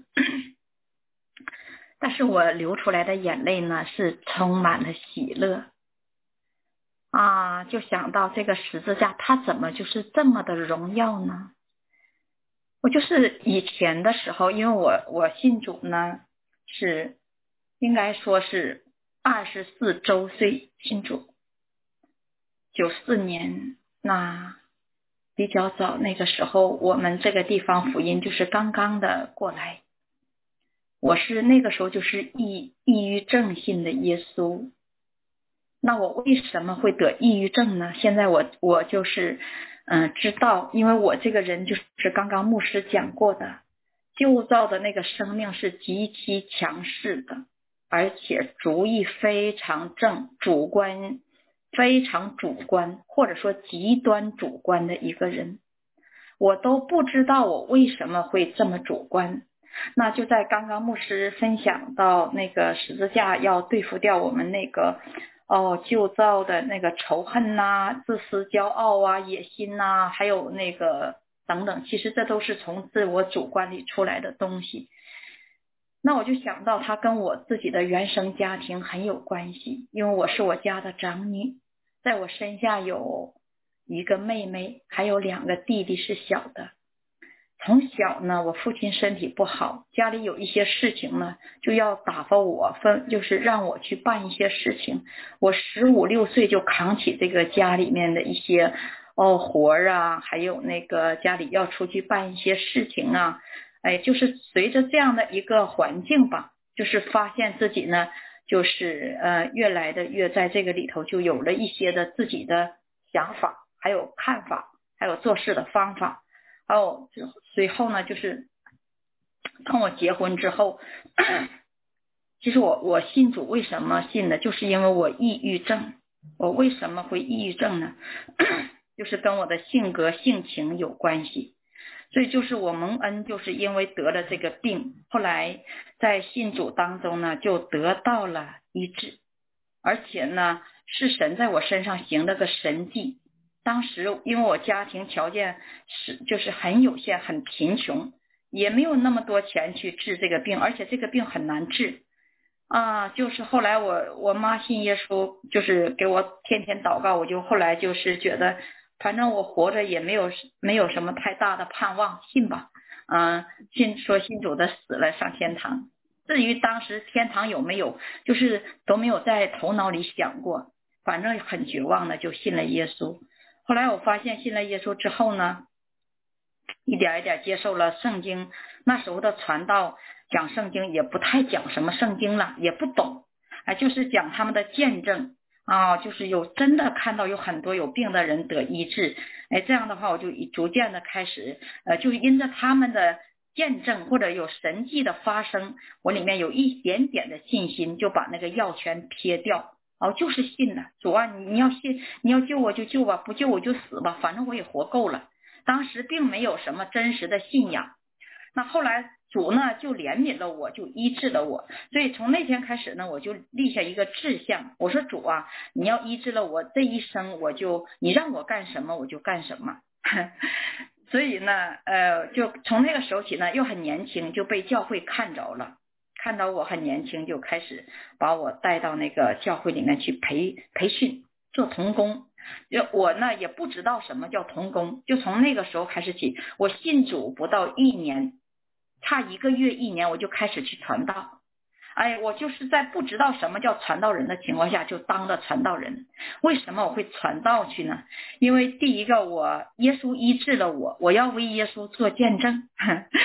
但是我流出来的眼泪呢，是充满了喜乐啊！就想到这个十字架，它怎么就是这么的荣耀呢？我就是以前的时候，因为我我信主呢，是应该说是二十四周岁信主，九四年，那比较早，那个时候我们这个地方福音就是刚刚的过来。我是那个时候就是抑抑郁症信的耶稣。那我为什么会得抑郁症呢？现在我我就是嗯、呃、知道，因为我这个人就是刚刚牧师讲过的，旧造的那个生命是极其强势的，而且主意非常正，主观非常主观，或者说极端主观的一个人。我都不知道我为什么会这么主观。那就在刚刚牧师分享到那个十字架要对付掉我们那个哦旧造的那个仇恨呐、自私骄傲啊、野心呐、还有那个等等，其实这都是从自我主观里出来的东西。那我就想到他跟我自己的原生家庭很有关系，因为我是我家的长女，在我身下有一个妹妹，还有两个弟弟是小的。从小呢，我父亲身体不好，家里有一些事情呢，就要打发我分，就是让我去办一些事情。我十五六岁就扛起这个家里面的一些哦活儿啊，还有那个家里要出去办一些事情啊，哎，就是随着这样的一个环境吧，就是发现自己呢，就是呃越来的越在这个里头就有了一些的自己的想法，还有看法，还有做事的方法。哦，随后呢，就是当我结婚之后，其实我我信主为什么信呢？就是因为我抑郁症。我为什么会抑郁症呢？就是跟我的性格性情有关系。所以就是我蒙恩，就是因为得了这个病，后来在信主当中呢，就得到了医治，而且呢，是神在我身上行了个神迹。当时因为我家庭条件是就是很有限，很贫穷，也没有那么多钱去治这个病，而且这个病很难治啊。就是后来我我妈信耶稣，就是给我天天祷告，我就后来就是觉得反正我活着也没有没有什么太大的盼望，信吧，嗯，信说信主的死了上天堂。至于当时天堂有没有，就是都没有在头脑里想过，反正很绝望的就信了耶稣。后来我发现信了耶稣之后呢，一点一点接受了圣经。那时候的传道讲圣经也不太讲什么圣经了，也不懂，哎，就是讲他们的见证啊，就是有真的看到有很多有病的人得医治。哎，这样的话我就逐渐的开始呃，就是因着他们的见证或者有神迹的发生，我里面有一点点的信心，就把那个药全撇掉。哦，就是信了主啊，你你要信，你要救我就救吧，不救我就死吧，反正我也活够了。当时并没有什么真实的信仰。那后来主呢就怜悯了我，就医治了我。所以从那天开始呢，我就立下一个志向，我说主啊，你要医治了我这一生，我就你让我干什么我就干什么。所以呢呃，就从那个时候起呢，又很年轻就被教会看着了，看到我很年轻，就开始把我带到那个教会里面去培培训做童工。我呢也不知道什么叫童工，就从那个时候开始起，我信主不到一年，差一个月一年我就开始去传道。哎，我就是在不知道什么叫传道人的情况下就当了传道人。为什么我会传道去呢？因为第一个，我耶稣医治了我，我要为耶稣做见证。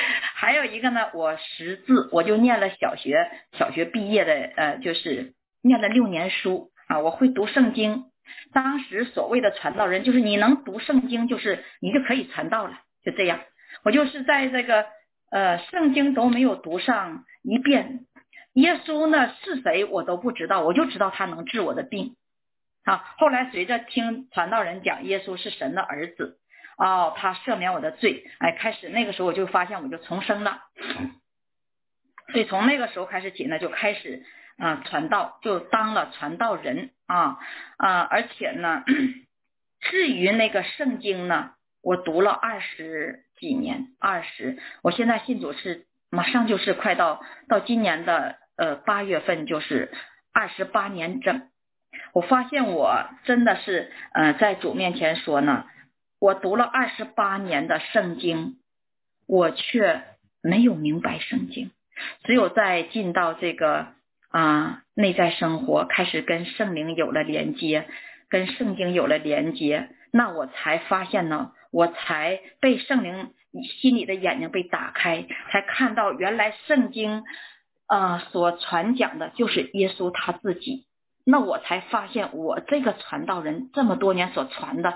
还有一个呢，我识字，我就念了小学小学毕业的呃，就是念了六年书啊，我会读圣经。当时所谓的传道人就是你能读圣经，就是你就可以传道了，就这样。我就是在这个呃圣经都没有读上一遍，耶稣呢是谁我都不知道，我就知道他能治我的病啊。后来随着听传道人讲耶稣是神的儿子，哦，他赦免我的罪，哎，开始那个时候我就发现我就重生了，所以从那个时候开始起呢，就开始啊、呃、传道，就当了传道人啊啊，而且呢，至于那个圣经呢，我读了二十几年，二十，我现在信主是马上就是快到到今年的呃八月份就是二十八年整。我发现我真的是呃在主面前说呢，我读了二十八年的圣经，我却没有明白圣经。只有在进到这个啊内在生活，开始跟圣灵有了连接，跟圣经有了连接，那我才发现呢，我才被圣灵心里的眼睛被打开，才看到原来圣经啊、呃、所传讲的就是耶稣他自己。那我才发现我这个传道人这么多年所传的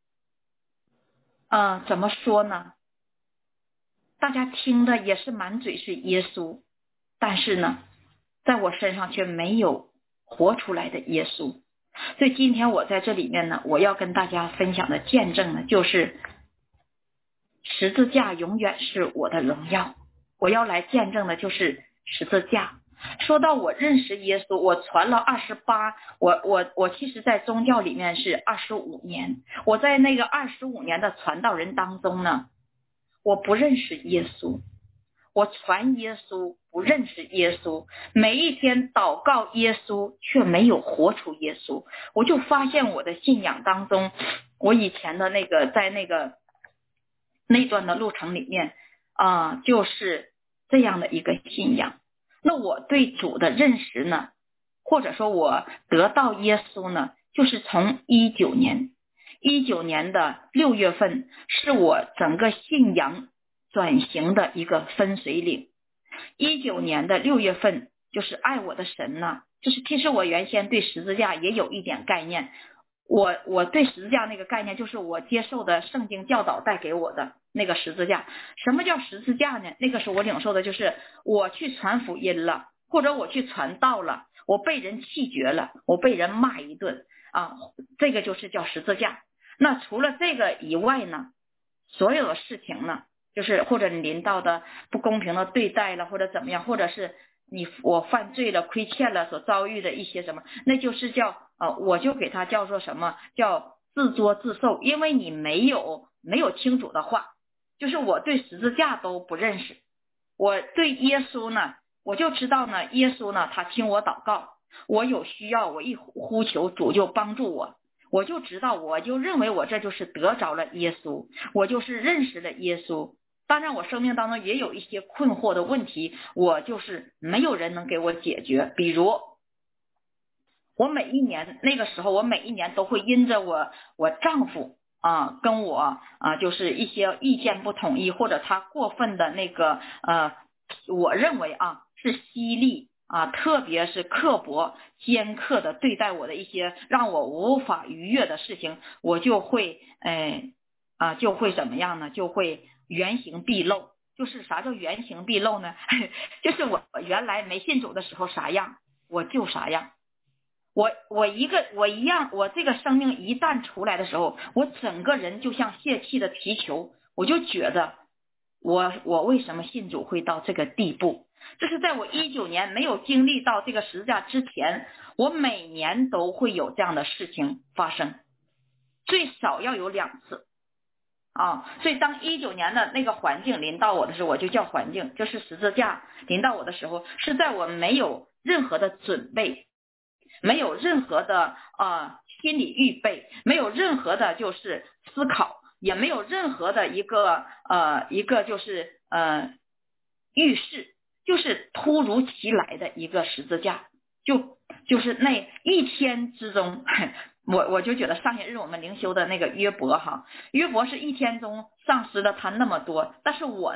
呃怎么说呢，大家听的也是满嘴是耶稣，但是呢在我身上却没有活出来的耶稣。所以今天我在这里面呢，我要跟大家分享的见证呢，就是十字架永远是我的荣耀。我要来见证的就是十字架。说到我认识耶稣，我传了二十八，我我我其实在宗教里面是二十五年，我在那个二十五年的传道人当中呢，我不认识耶稣，我传耶稣，不认识耶稣，每一天祷告耶稣，却没有活出耶稣。我就发现我的信仰当中，我以前的那个在那个那段的路程里面啊、呃，就是这样的一个信仰。那我对主的认识呢，或者说我得到耶稣呢，就是从一九年一九年的六月份，是我整个信仰转型的一个分水岭。一九年的六月份，就是爱我的神呢，就是其实我原先对十字架也有一点概念，我我对十字架那个概念就是我接受的圣经教导带给我的那个十字架。什么叫十字架呢？那个时候我领受的就是我去传福音了，或者我去传道了，我被人弃绝了，我被人骂一顿啊，这个就是叫十字架。那除了这个以外呢，所有的事情呢，就是或者你临到的不公平的对待了，或者怎么样，或者是你我犯罪了亏欠了所遭遇的一些什么，那就是叫呃，我就给它叫做什么，叫自作自受。因为你没有没有清楚的话，就是我对十字架都不认识，我对耶稣呢，我就知道呢，耶稣呢他听我祷告，我有需要我一呼求主就帮助我，我就知道，我就认为我这就是得着了耶稣，我就是认识了耶稣。当然我生命当中也有一些困惑的问题，我就是没有人能给我解决。比如我每一年那个时候我每一年都会因着我我丈夫啊跟我啊就是一些意见不统一，或者他过分的那个呃我认为啊是犀利啊，特别是刻薄尖刻的对待我的一些让我无法逾越的事情，我就会哎啊就会怎么样呢，就会原形毕露。就是啥叫原形毕露呢？就是我原来没信主的时候啥样我就啥样，我我一个我一样，我这个生命一旦出来的时候，我整个人就像泄气的皮球，我就觉得我我为什么信主会到这个地步。这是在我一九年没有经历到这个十字架之前，我每年都会有这样的事情发生，最少要有两次啊。所以当一九年的那个环境临到我的时候，我就叫环境，就是十字架临到我的时候，是在我没有任何的准备，没有任何的呃心理预备，没有任何的就是思考，也没有任何的一个呃一个就是呃预示，就是突如其来的一个十字架。就就是那一天之中，我我就觉得上一日我们灵修的那个约伯哈，约伯是一天中丧失了他那么多，但是我呢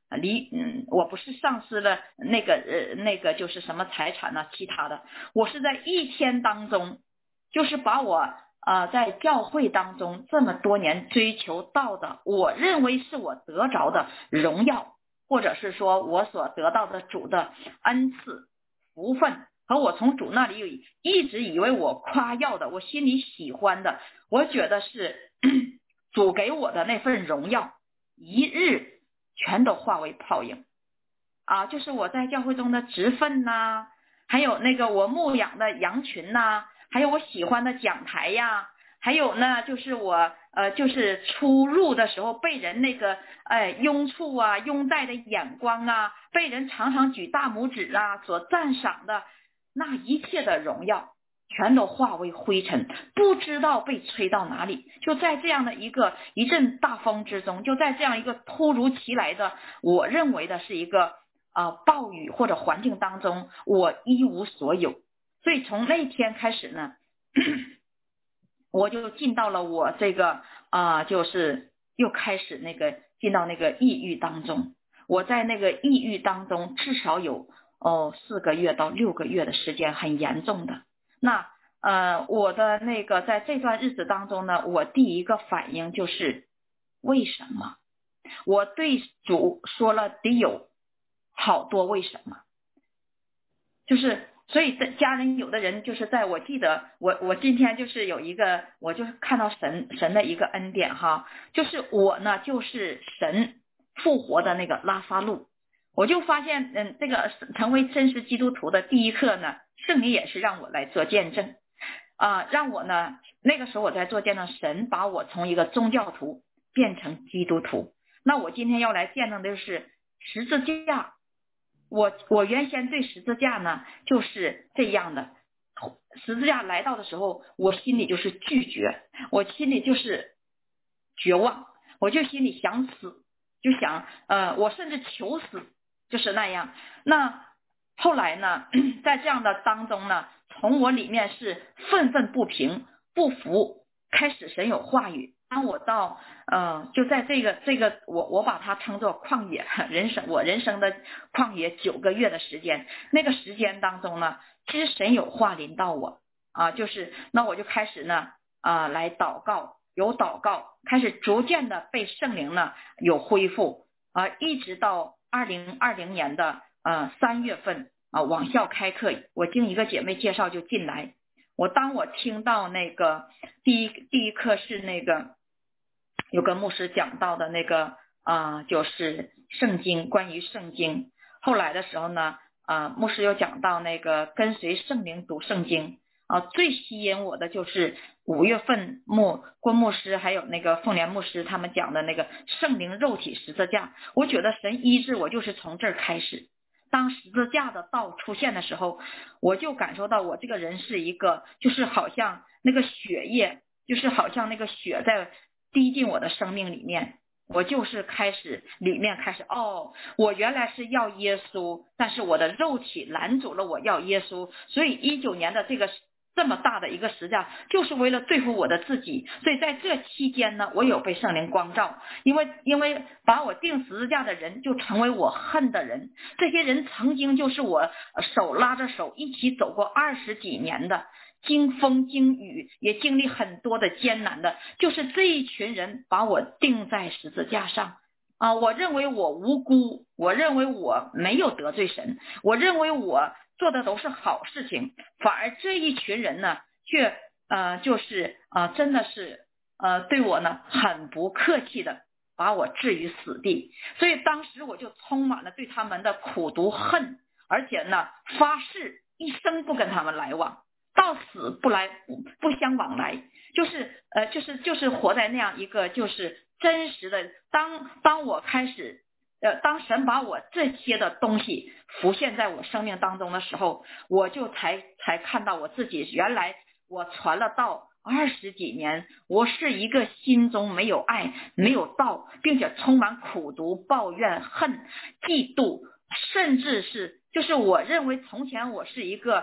离嗯，我不是丧失了那个呃那个就是什么财产呢、啊，其他的，我是在一天当中，就是把我呃在教会当中这么多年追求到的，我认为是我得着的荣耀，或者是说我所得到的主的恩赐福分，和我从主那里一直以为我夸耀的，我心里喜欢的，我觉得是主给我的那份荣耀，一日全都化为泡影啊！就是我在教会中的职分呐、啊，还有那个我牧养的羊群呐、啊，还有我喜欢的讲台呀，还有呢，就是我呃，就是出入的时候被人那个哎拥簇啊、拥戴的眼光啊，被人常常举大拇指啊所赞赏的那一切的荣耀，全都化为灰尘，不知道被吹到哪里。就在这样的一个一阵大风之中，就在这样一个突如其来的我认为的是一个呃暴雨或者环境当中，我一无所有。所以从那天开始呢，我就进到了我这个啊、呃，就是又开始那个进到那个抑郁当中。我在那个抑郁当中至少有哦四个月到六个月的时间，很严重的。那呃，我的那个在这段日子当中呢，我第一个反应就是为什么？我对主说了得有好多为什么，就是所以家人有的人就是在我记得我我今天就是有一个我就是看到神神的一个恩典哈，就是我呢就是神复活的那个拉撒路，我就发现嗯这个成为真实基督徒的第一课呢，圣灵也是让我来做见证啊、呃，让我呢那个时候我在做见证，神把我从一个宗教徒变成基督徒。那我今天要来见证的就是十字架。我我原先对十字架呢就是这样的，十字架来到的时候，我心里就是拒绝，我心里就是绝望，我就心里想死，就想呃，我甚至求死，就是那样。那后来呢，在这样的当中呢，从我里面是愤愤不平、不服，开始神有话语。当我到呃，就在这个这个我我把它称作旷野人生，我人生的旷野九个月的时间，那个时间当中呢，其实神有话临到我啊，就是那我就开始呢啊来祷告，有祷告，开始逐渐的被圣灵呢有恢复啊，一直到二零二零年的呃三月份啊，网校开课，我经一个姐妹介绍就进来。我当我听到那个第一第一课是那个有个牧师讲到的那个啊、呃，就是圣经，关于圣经。后来的时候呢，啊、呃，牧师又讲到那个跟随圣灵读圣经啊、呃，最吸引我的就是五月份牧郭牧师还有那个凤莲牧师他们讲的那个圣灵肉体十字架。我觉得神医治我就是从这儿开始。当十字架的道出现的时候，我就感受到我这个人是一个，就是好像那个血液，就是好像那个血在滴进我的生命里面，我就是开始里面开始哦，我原来是要耶稣，但是我的肉体拦阻了我要耶稣，所以一九年的这个这么大的一个十字架，就是为了对付我的自己。所以在这期间呢，我有被圣灵光照，因为因为把我钉十字架的人就成为我恨的人，这些人曾经就是我手拉着手一起走过二十几年的，经风经雨，也经历很多的艰难的，就是这一群人把我钉在十字架上啊！我认为我无辜，我认为我没有得罪神，我认为我做的都是好事情，反而这一群人呢，却呃就是呃真的是呃对我呢很不客气的把我置于死地，所以当时我就充满了对他们的苦毒恨，而且呢发誓一生不跟他们来往。到死不来不不相往来，就是呃就是就是活在那样一个就是真实的。当当我开始呃当神把我这些的东西浮现在我生命当中的时候，我就才才看到我自己原来我传了道二十几年，我是一个心中没有爱没有道，并且充满苦毒抱怨恨嫉妒，甚至是就是我认为从前我是一个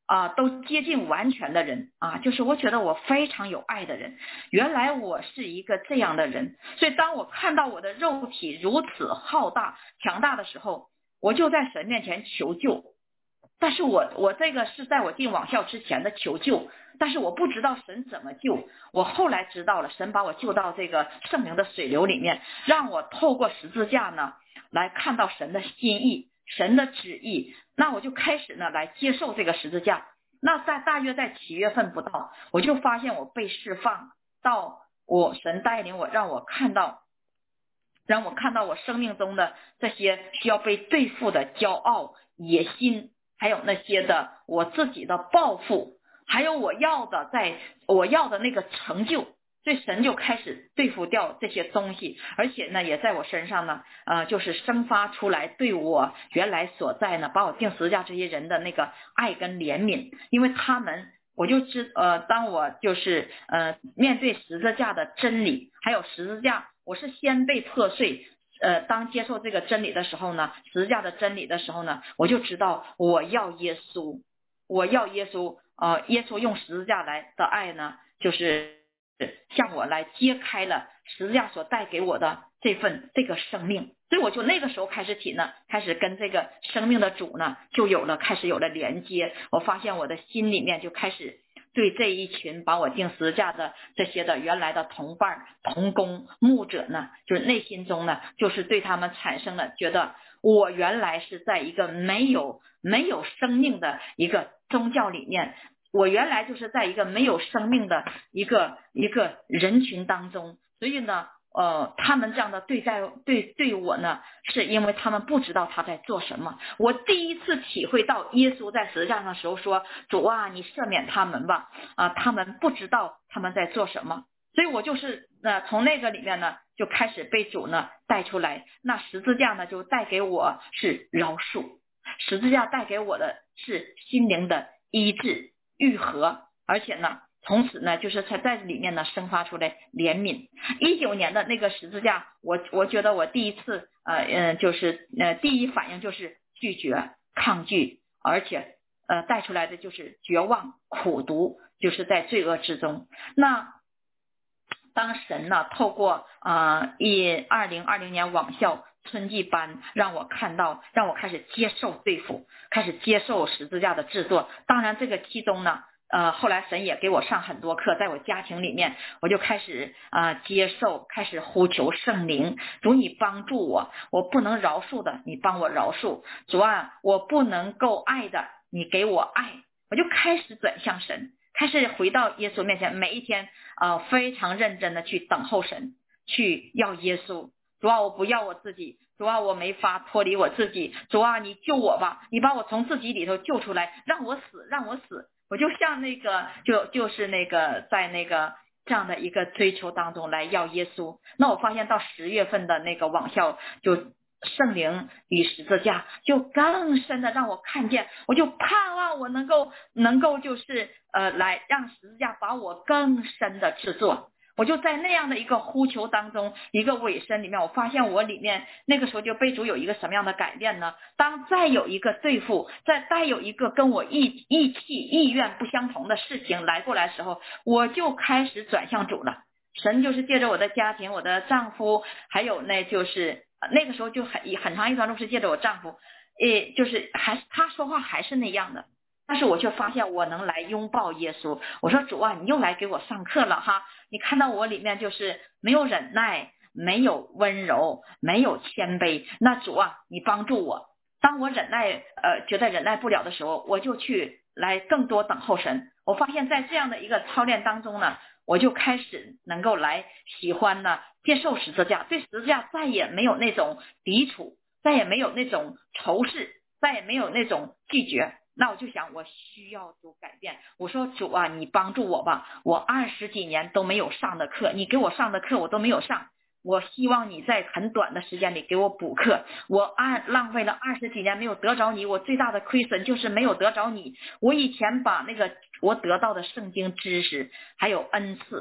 啊、都接近完全的人啊，就是我觉得我非常有爱的人。原来我是一个这样的人，所以当我看到我的肉体如此浩大强大的时候，我就在神面前求救。但是我我这个是在我进网校之前的求救，但是我不知道神怎么救。我后来知道了，神把我救到这个圣灵的水流里面，让我透过十字架呢来看到神的心意，神的旨意。那我就开始呢来接受这个十字架。那在大约在七月份不到，我就发现我被释放到我神带领我，让我看到让我看到我生命中的这些需要被对付的骄傲、野心，还有那些的我自己的抱负，还有我要的在我要的那个成就。所以神就开始对付掉这些东西，而且呢也在我身上呢呃，就是生发出来对我原来所在呢把我钉十字架这些人的那个爱跟怜悯。因为他们我就知呃，当我就是呃面对十字架的真理，还有十字架我是先被破碎，呃，当接受这个真理的时候呢，十字架的真理的时候呢，我就知道我要耶稣，我要耶稣，呃，耶稣用十字架来的爱呢，就是向我来揭开了十字架所带给我的这份这个生命。所以我就那个时候开始起呢，开始跟这个生命的主呢，就有了开始有了连接。我发现我的心里面就开始对这一群把我钉十字架的这些的原来的同伴、同工、牧者呢，就是内心中呢，就是对他们产生了觉得我原来是在一个没有没有生命的一个宗教里面，我原来就是在一个没有生命的一个一个人群当中。所以呢呃，他们这样的对待对对我呢，是因为他们不知道他在做什么。我第一次体会到耶稣在十字架上的时候说，主啊，你赦免他们吧，啊，他们不知道他们在做什么。所以我就是呃从那个里面呢就开始被主呢带出来。那十字架呢就带给我是饶恕，十字架带给我的是心灵的医治愈合，而且呢从此呢就是在在里面呢生发出来怜悯。一九年的那个十字架，我我觉得我第一次呃嗯就是呃第一反应就是拒绝抗拒，而且呃带出来的就是绝望苦毒，就是在罪恶之中。那当神呢透过呃一二零二零年网校春季班让我看到，让我开始接受对付，开始接受十字架的制作。当然这个其中呢呃，后来神也给我上很多课，在我家庭里面，我就开始啊、呃、接受，开始呼求圣灵，主你帮助我，我不能饶恕的，你帮我饶恕，主啊，我不能够爱的，你给我爱，我就开始转向神，开始回到耶稣面前，每一天啊、呃、非常认真的去等候神，去要耶稣。主啊，我不要我自己，主啊，我没法脱离我自己，主啊，你救我吧，你把我从自己里头救出来，让我死，让我死。我就像那个就就是那个在那个这样的一个追求当中来要耶稣。那我发现到十月份的那个网校就圣灵与十字架就更深的让我看见，我就盼望我能够能够就是呃来让十字架把我更深的制作。我就在那样的一个呼求当中，一个委身里面，我发现我里面那个时候就被主有一个什么样的改变呢？当再有一个对付，再再有一个跟我意意气意愿不相同的事情来过来的时候，我就开始转向主了。神就是借着我的家庭，我的丈夫，还有那就是那个时候就很很长一段路是借着我丈夫，诶，就是还他说话还是那样的。但是我却发现我能来拥抱耶稣。我说主啊，你又来给我上课了哈！你看到我里面就是没有忍耐，没有温柔，没有谦卑。那主啊，你帮助我。当我忍耐呃觉得忍耐不了的时候，我就去来更多等候神。我发现在这样的一个操练当中呢，我就开始能够来喜欢呢接受十字架，对十字架再也没有那种抵触，再也没有那种仇视，再也没有那种拒绝。那我就想我需要主改变。我说主啊，你帮助我吧，我二十几年都没有上的课，你给我上的课我都没有上，我希望你在很短的时间里给我补课。我按浪费了二十几年没有得着你，我最大的亏损就是没有得着你。我以前把那个我得到的圣经知识还有恩赐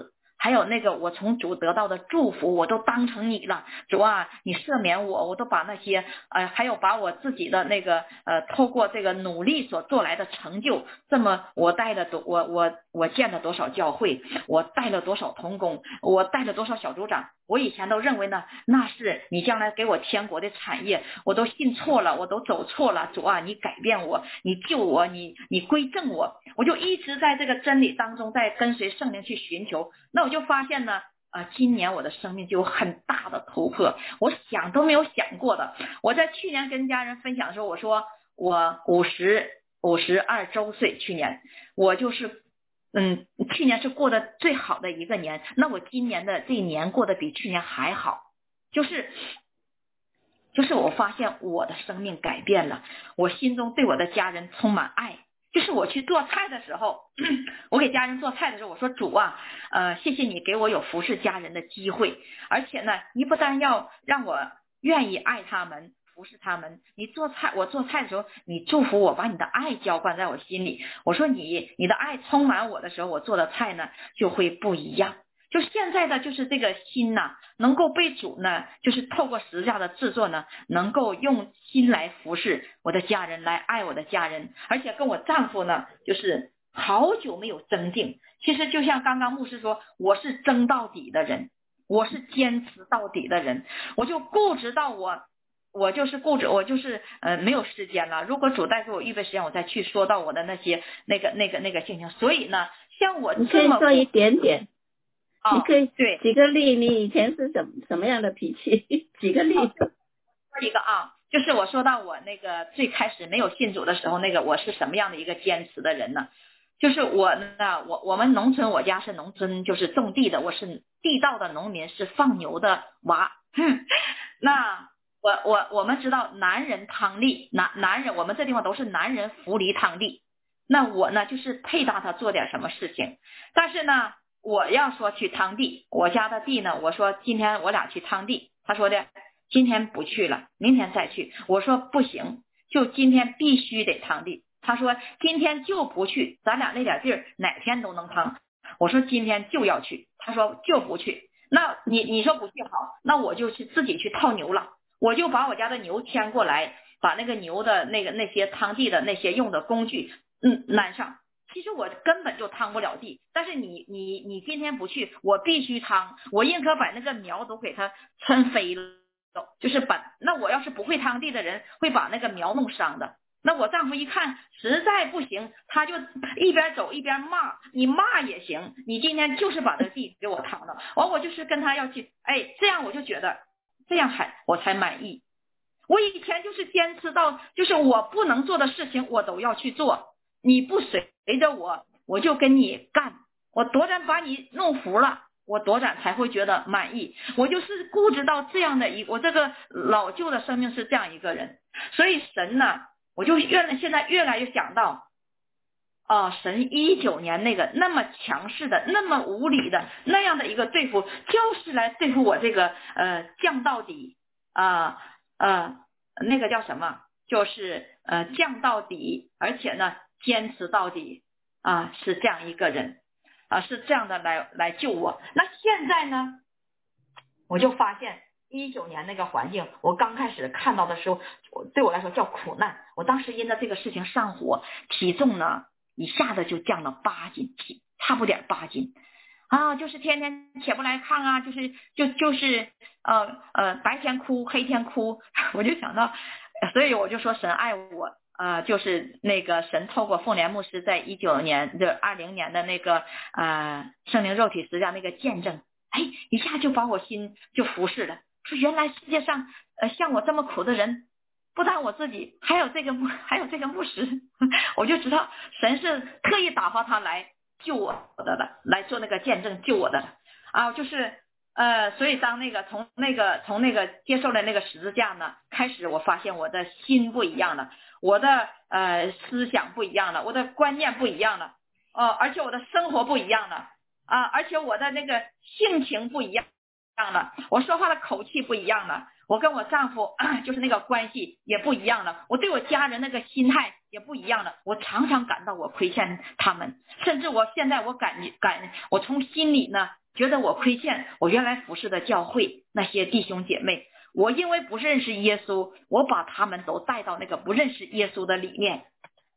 还有那个我从主得到的祝福，我都当成你了，主啊，你赦免我，我都把那些呃，还有把我自己的那个呃，透过这个努力所做来的成就，这么我带了多我我我建了多少教会，我带了多少同工，我带了多少小组长，我以前都认为呢，那是你将来给我天国的产业，我都信错了，我都走错了，主啊，你改变我，你救我，你你归正我，我就一直在这个真理当中，在跟随圣灵去寻求。那我就发现呢，呃，今年我的生命就有很大的突破，我想都没有想过的。我在去年跟家人分享的时候，我说我五十五十二周岁，去年我就是嗯，去年是过得最好的一个年，那我今年的这一年过得比去年还好，就是就是我发现我的生命改变了，我心中对我的家人充满爱。就是我去做菜的时候，我给家人做菜的时候，我说主啊，呃，谢谢你给我有服侍家人的机会，而且呢，你不但要让我愿意爱他们，服侍他们，你做菜，我做菜的时候，你祝福我，把你的爱浇灌在我心里。我说你你的爱充满我的时候，我做的菜呢就会不一样。就现在的就是这个心呐、啊，能够被主呢，就是透过十字架的制作呢，能够用心来服侍我的家人，来爱我的家人，而且跟我丈夫呢，就是好久没有争竞。其实就像刚刚牧师说，我是争到底的人，我是坚持到底的人，我就固执到我。我就是固执，我就是呃没有时间了。如果主再给我预备时间，我再去说到我的那些那个那个那个性情。所以呢，像我你可以说一点点。 哦、 你可以对举个例，你以前是什么什么样的脾气？举个例子。 一个啊，就是我说到我那个最开始没有信主的时候，那个我是什么样的一个坚持的人呢？就是我呢，我我们农村，我家是农村，就是种地的，我是地道的农民，是放牛的娃。那我我我们知道男人趟地，男男人我们这地方都是男人扶犁趟地。那我呢，就是配搭他做点什么事情，但是呢。我要说去趟地，我家的地呢，我说今天我俩去趟地，他说的今天不去了，明天再去。我说不行，就今天必须得趟地。他说今天就不去，咱俩那点地儿哪天都能趟。我说今天就要去，他说就不去。那你你说不去好，那我就去自己去套牛了，我就把我家的牛牵过来，把那个牛的那个那些趟地的那些用的工具嗯揽上。其实我根本就趟不了地，但是你你你今天不去，我必须趟，我宁可把那个苗都给它抻飞了，就是把那我要是不会趟地的人会把那个苗弄伤的。那我丈夫一看实在不行，他就一边走一边骂，你骂也行，你今天就是把这地给我趟了。完我就是跟他要去，哎，这样我就觉得这样还我才满意。我以前就是坚持到，就是我不能做的事情我都要去做。你不随着我，我就跟你干，我多展把你弄服了，我多展才会觉得满意。我就是固执到这样的一，我这个老旧的生命是这样一个人。所以神呢，我就越来现在越来越想到，哦，神一九年那个那么强势的、那么无理的那样的一个对付，就是来对付我这个呃降到底啊 呃, 呃那个叫什么，就是呃降到底，而且呢。坚持到底啊，是这样一个人啊，是这样的来来救我。那现在呢，我就发现一九年那个环境，我刚开始看到的时候，对我来说叫苦难。我当时因着这个事情上火，体重呢一下子就降了八斤，差不点八斤啊，就是天天起不来炕啊，就是就就是呃呃白天哭黑天哭，我就想到，所以我就说神爱我。呃，就是那个神透过凤莲牧师在一九年的二零年的那个呃圣灵肉体十字架那个见证，哎，一下就把我心就服侍了。说原来世界上呃像我这么苦的人，不但我自己，还有这个牧还有这个牧师，我就知道神是特意打发他来救我的了，来做那个见证救我的啊，就是呃，所以当那个从那个从那个接受了那个十字架呢，开始我发现我的心不一样了。我的呃思想不一样了，我的观念不一样了，哦、呃，而且我的生活不一样了啊，而且我的那个性情不一样了，我说话的口气不一样了，我跟我丈夫就是那个关系也不一样了，我对我家人那个心态也不一样了。我常常感到我亏欠他们，甚至我现在我感感我从心里呢觉得我亏欠我原来服侍的教会那些弟兄姐妹。我因为不认识耶稣，我把他们都带到那个不认识耶稣的里面。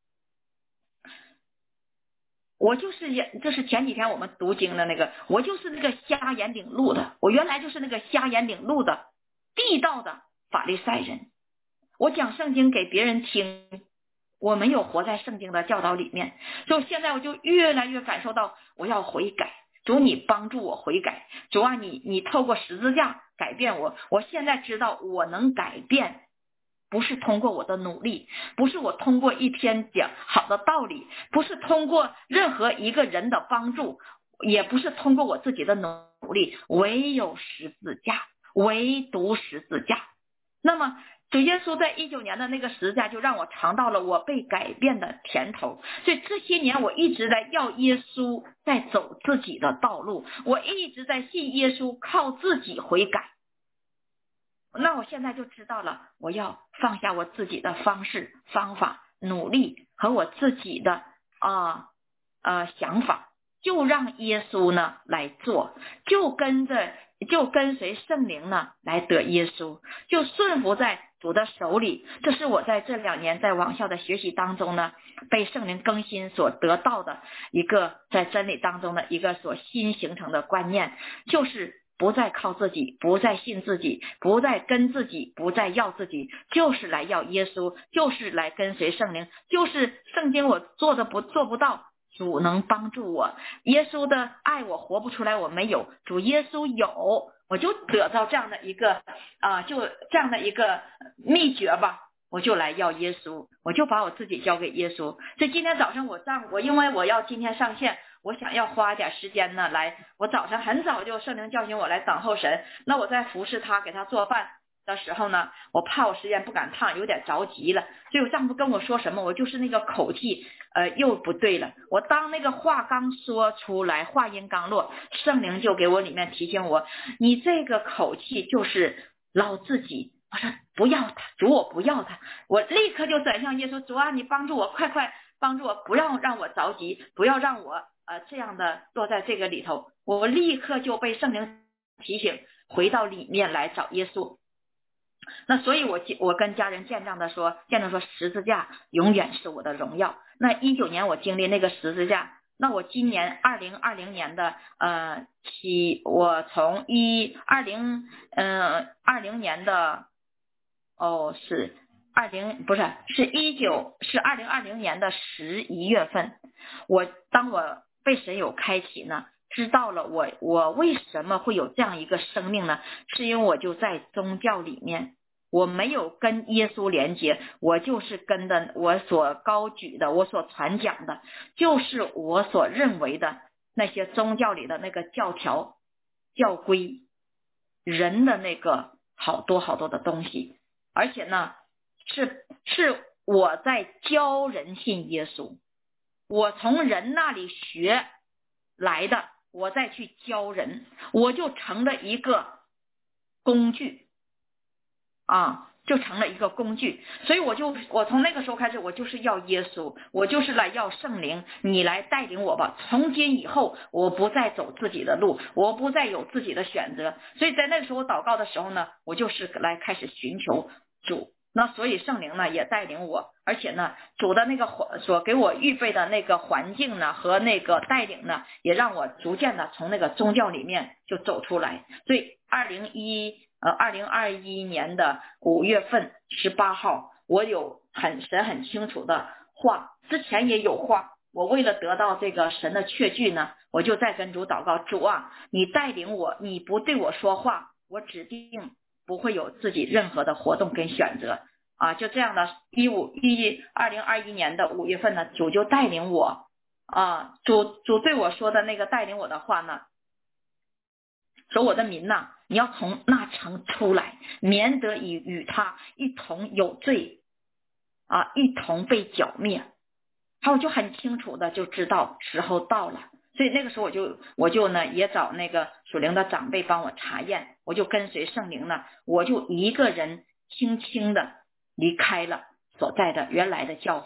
我就是也就是前几天我们读经的那个，我就是那个瞎眼领路的，我原来就是那个瞎眼领路的地道的法利赛人。我讲圣经给别人听，我没有活在圣经的教导里面，所以现在我就越来越感受到我要悔改。主，你帮助我悔改。主啊，你你透过十字架改变我。我现在知道我能改变，不是通过我的努力，不是我通过一篇讲好的道理，不是通过任何一个人的帮助，也不是通过我自己的努力，唯有十字架，唯独十字架。那么主耶稣在一九年的那个十字架就让我尝到了我被改变的甜头，所以这些年我一直在要耶稣在走自己的道路，我一直在信耶稣靠自己悔改。那我现在就知道了，我要放下我自己的方式方法努力和我自己的啊呃想法，就让耶稣呢来做，就跟着就跟随圣灵呢来得耶稣，就顺服在主的手里。这是我在这两年在网校的学习当中呢被圣灵更新所得到的一个在真理当中的一个所新形成的观念，就是不再靠自己，不再信自己，不再跟自己，不再要自己，就是来要耶稣，就是来跟随圣灵，就是圣经我做的不做不到，主能帮助我。耶稣的爱我活不出来，我没有，主耶稣有，我就得到这样的一个啊，就这样的一个秘诀吧，我就来要耶稣，我就把我自己交给耶稣。所以今天早上我上我因为我要今天上线，我想要花点时间呢来，我早上很早就圣灵叫醒我来等候神，那我在服侍他给他做饭的时候呢，我怕我时间不赶趟，有点着急了，所以我丈夫跟我说什么，我就是那个口气呃又不对了。我当那个话刚说出来，话音刚落，圣灵就给我里面提醒我，你这个口气就是老自己。我说不要他，主我不要他，我立刻就转向耶稣，主啊你帮助我，快快帮助我，不让让我着急，不要让我呃这样的落在这个里头。我立刻就被圣灵提醒回到里面来找耶稣。那所以我我跟家人见证的说，见证说十字架永远是我的荣耀。那一九年我经历那个十字架，那我今年二零二零年的呃起，我从一二零嗯二零年的哦是二零不是是一九是二零二零年的十一月份，我当我被神有开启呢，知道了我我为什么会有这样一个生命呢？是因为我就在宗教里面，我没有跟耶稣连接，我就是跟的我所高举的，我所传讲的，就是我所认为的那些宗教里的那个教条、教规，人的那个好多好多的东西，而且呢，是是我在教人信耶稣，我从人那里学来的，我再去教人，我就成了一个工具啊，就成了一个工具。所以我就我从那个时候开始，我就是要耶稣，我就是来要圣灵，你来带领我吧。从今以后我不再走自己的路，我不再有自己的选择。所以在那个时候祷告的时候呢，我就是来开始寻求主。那所以圣灵呢也带领我，而且呢主的那个所给我预备的那个环境呢和那个带领呢，也让我逐渐的从那个宗教里面就走出来。所以二零一呃二零二一年的五月份十八号，我有很神很清楚的话，之前也有话，我为了得到这个神的确据呢，我就在跟主祷告，主啊，你带领我，你不对我说话，我指定不会有自己任何的活动跟选择啊！就这样的，一五一二零二一年的五月份呢，主就带领我啊，主主对我说的那个带领我的话呢，说我的民呐，你要从那城出来，免得与与他一同有罪啊，一同被剿灭。还有就很清楚的就知道时候到了。所以那个时候我就我就呢也找那个属灵的长辈帮我查验，我就跟随圣灵呢，我就一个人轻轻的离开了所在的原来的教会，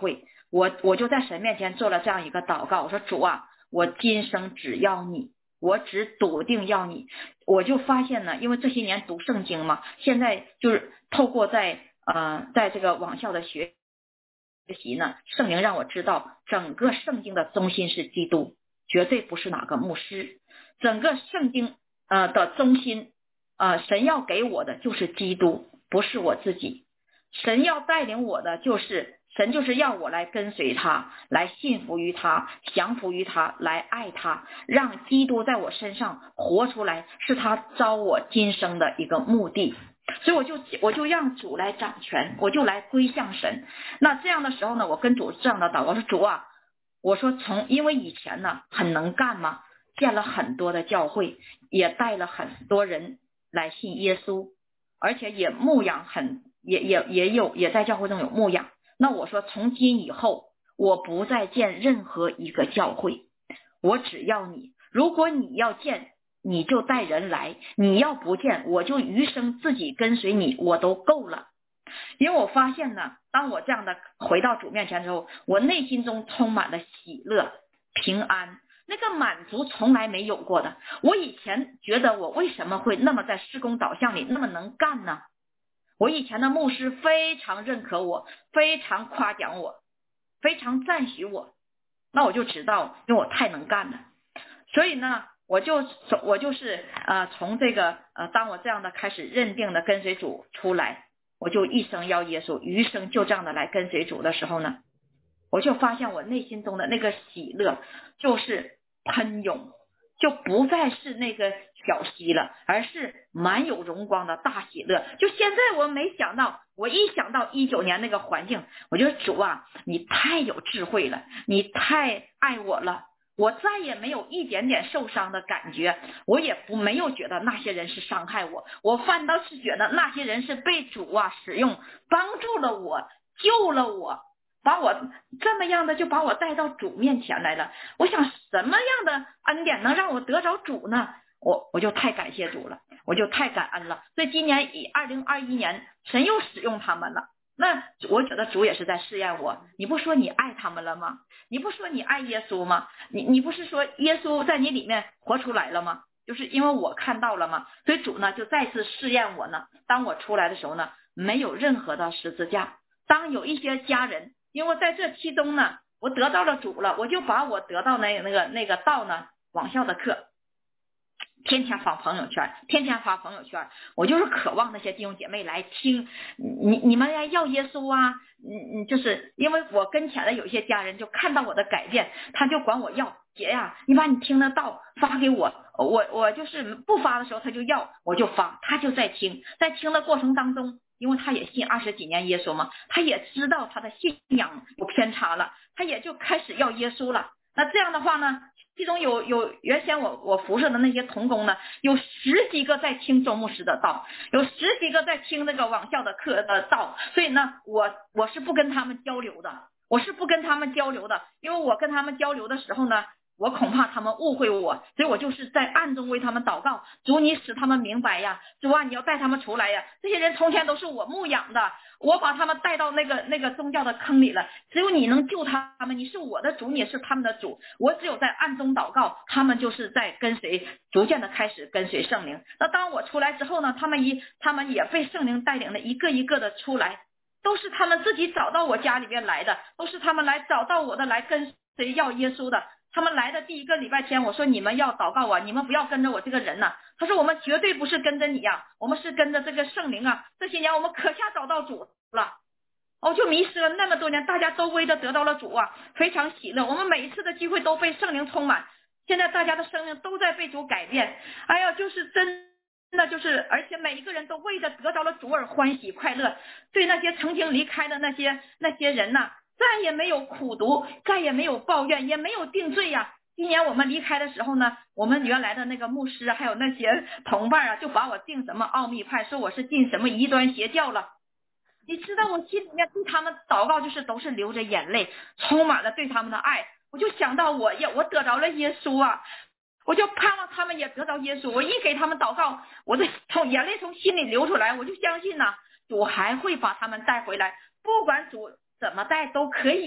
我我就在神面前做了这样一个祷告，我说主啊，我今生只要你，我只笃定要你。我就发现呢，因为这些年读圣经嘛，现在就是透过在呃在这个网校的学学习呢，圣灵让我知道整个圣经的中心是基督，绝对不是哪个牧师。整个圣经呃的中心呃神要给我的就是基督，不是我自己。神要带领我的就是神，就是要我来跟随他，来信服于他，降服于他，来爱他，让基督在我身上活出来，是他召我今生的一个目的。所以我就我就让主来掌权，我就来归向神。那这样的时候呢，我跟主这样的祷告，说主啊，我说从因为以前呢很能干嘛，建了很多的教会，也带了很多人来信耶稣，而且也牧养很也也也有也在教会中有牧养。那我说从今以后我不再建任何一个教会，我只要你，如果你要建你就带人来，你要不见我就余生自己跟随你，我都够了。因为我发现呢，当我这样的回到主面前之后，我内心中充满了喜乐平安，那个满足从来没有过的。我以前觉得我为什么会那么在事工导向里那么能干呢？我以前的牧师非常认可我，非常夸奖我，非常赞许我，那我就知道因为我太能干了。所以呢我就我就是呃从这个呃当我这样的开始认定的跟随主出来，我就一生要耶稣，余生就这样的来跟随主的时候呢，我就发现我内心中的那个喜乐就是喷涌，就不再是那个小溪了，而是满有荣光的大喜乐。就现在我没想到，我一想到一九年那个环境，我觉得主啊，你太有智慧了，你太爱我了，我再也没有一点点受伤的感觉，我也不没有觉得那些人是伤害我，我反倒是觉得那些人是被主啊使用，帮助了我，救了我，把我这么样的就把我带到主面前来了。我想什么样的恩典能让我得着主呢？我我就太感谢主了，我就太感恩了。所以今年以二零二一年神又使用他们了，那我觉得主也是在试验我。你不说你爱他们了吗？你不说你爱耶稣吗？你你不是说耶稣在你里面活出来了吗？就是因为我看到了嘛，所以主呢就再次试验我呢。当我出来的时候呢，没有任何的十字架。当有一些家人，因为在这其中呢，我得到了主了，我就把我得到那那个那个道呢，网校的课天天发朋友圈，天天发朋友圈，我就是渴望那些弟兄姐妹来听，你你们要要耶稣啊，嗯嗯，就是因为我跟前的有一些家人就看到我的改变，他就管我要，姐呀，你把你听的道发给我，我我就是不发的时候他就要，我就发，他就在听，在听的过程当中，因为他也信二十几年耶稣嘛，他也知道他的信仰有偏差了，他也就开始要耶稣了。那这样的话呢，其中有有原先我我服侍的那些同工呢，有十几个在听周牧师的道，有十几个在听那个网校的课的道，所以呢，我我是不跟他们交流的，我是不跟他们交流的，因为我跟他们交流的时候呢，我恐怕他们误会我，所以我就是在暗中为他们祷告，主你使他们明白呀，主啊你要带他们出来呀，这些人从前都是我牧养的，我把他们带到那个那个宗教的坑里了，只有你能救他们，你是我的主，你也是他们的主，我只有在暗中祷告，他们就是在跟随，逐渐的开始跟随圣灵。那当我出来之后呢，他们一他们也被圣灵带领的一个一个的出来，都是他们自己找到我家里边来的，都是他们来找到我的，来跟随要耶稣的。他们来的第一个礼拜天，我说你们要祷告啊，你们不要跟着我这个人呐、啊。他说我们绝对不是跟着你呀、啊，我们是跟着这个圣灵啊。这些年我们可下找到主了，我就迷失了那么多年，大家都为着得到了主啊，非常喜乐。我们每一次的机会都被圣灵充满，现在大家的生命都在被主改变。哎呀，就是真的就是，而且每一个人都为着得到了主而欢喜快乐。对那些曾经离开的那些那些人呐、啊。再也没有苦读，再也没有抱怨，也没有定罪呀、啊。今年我们离开的时候呢，我们原来的那个牧师啊，还有那些同伴啊，就把我定什么奥秘派，说我是进什么异端邪教了。你知道我心里面对他们祷告，就是都是流着眼泪，充满了对他们的爱。我就想到我也我得着了耶稣啊，我就盼望他们也得着耶稣。我一给他们祷告，我的从眼泪从心里流出来，我就相信呐、啊，主还会把他们带回来，不管主怎么带都可以呀、啊，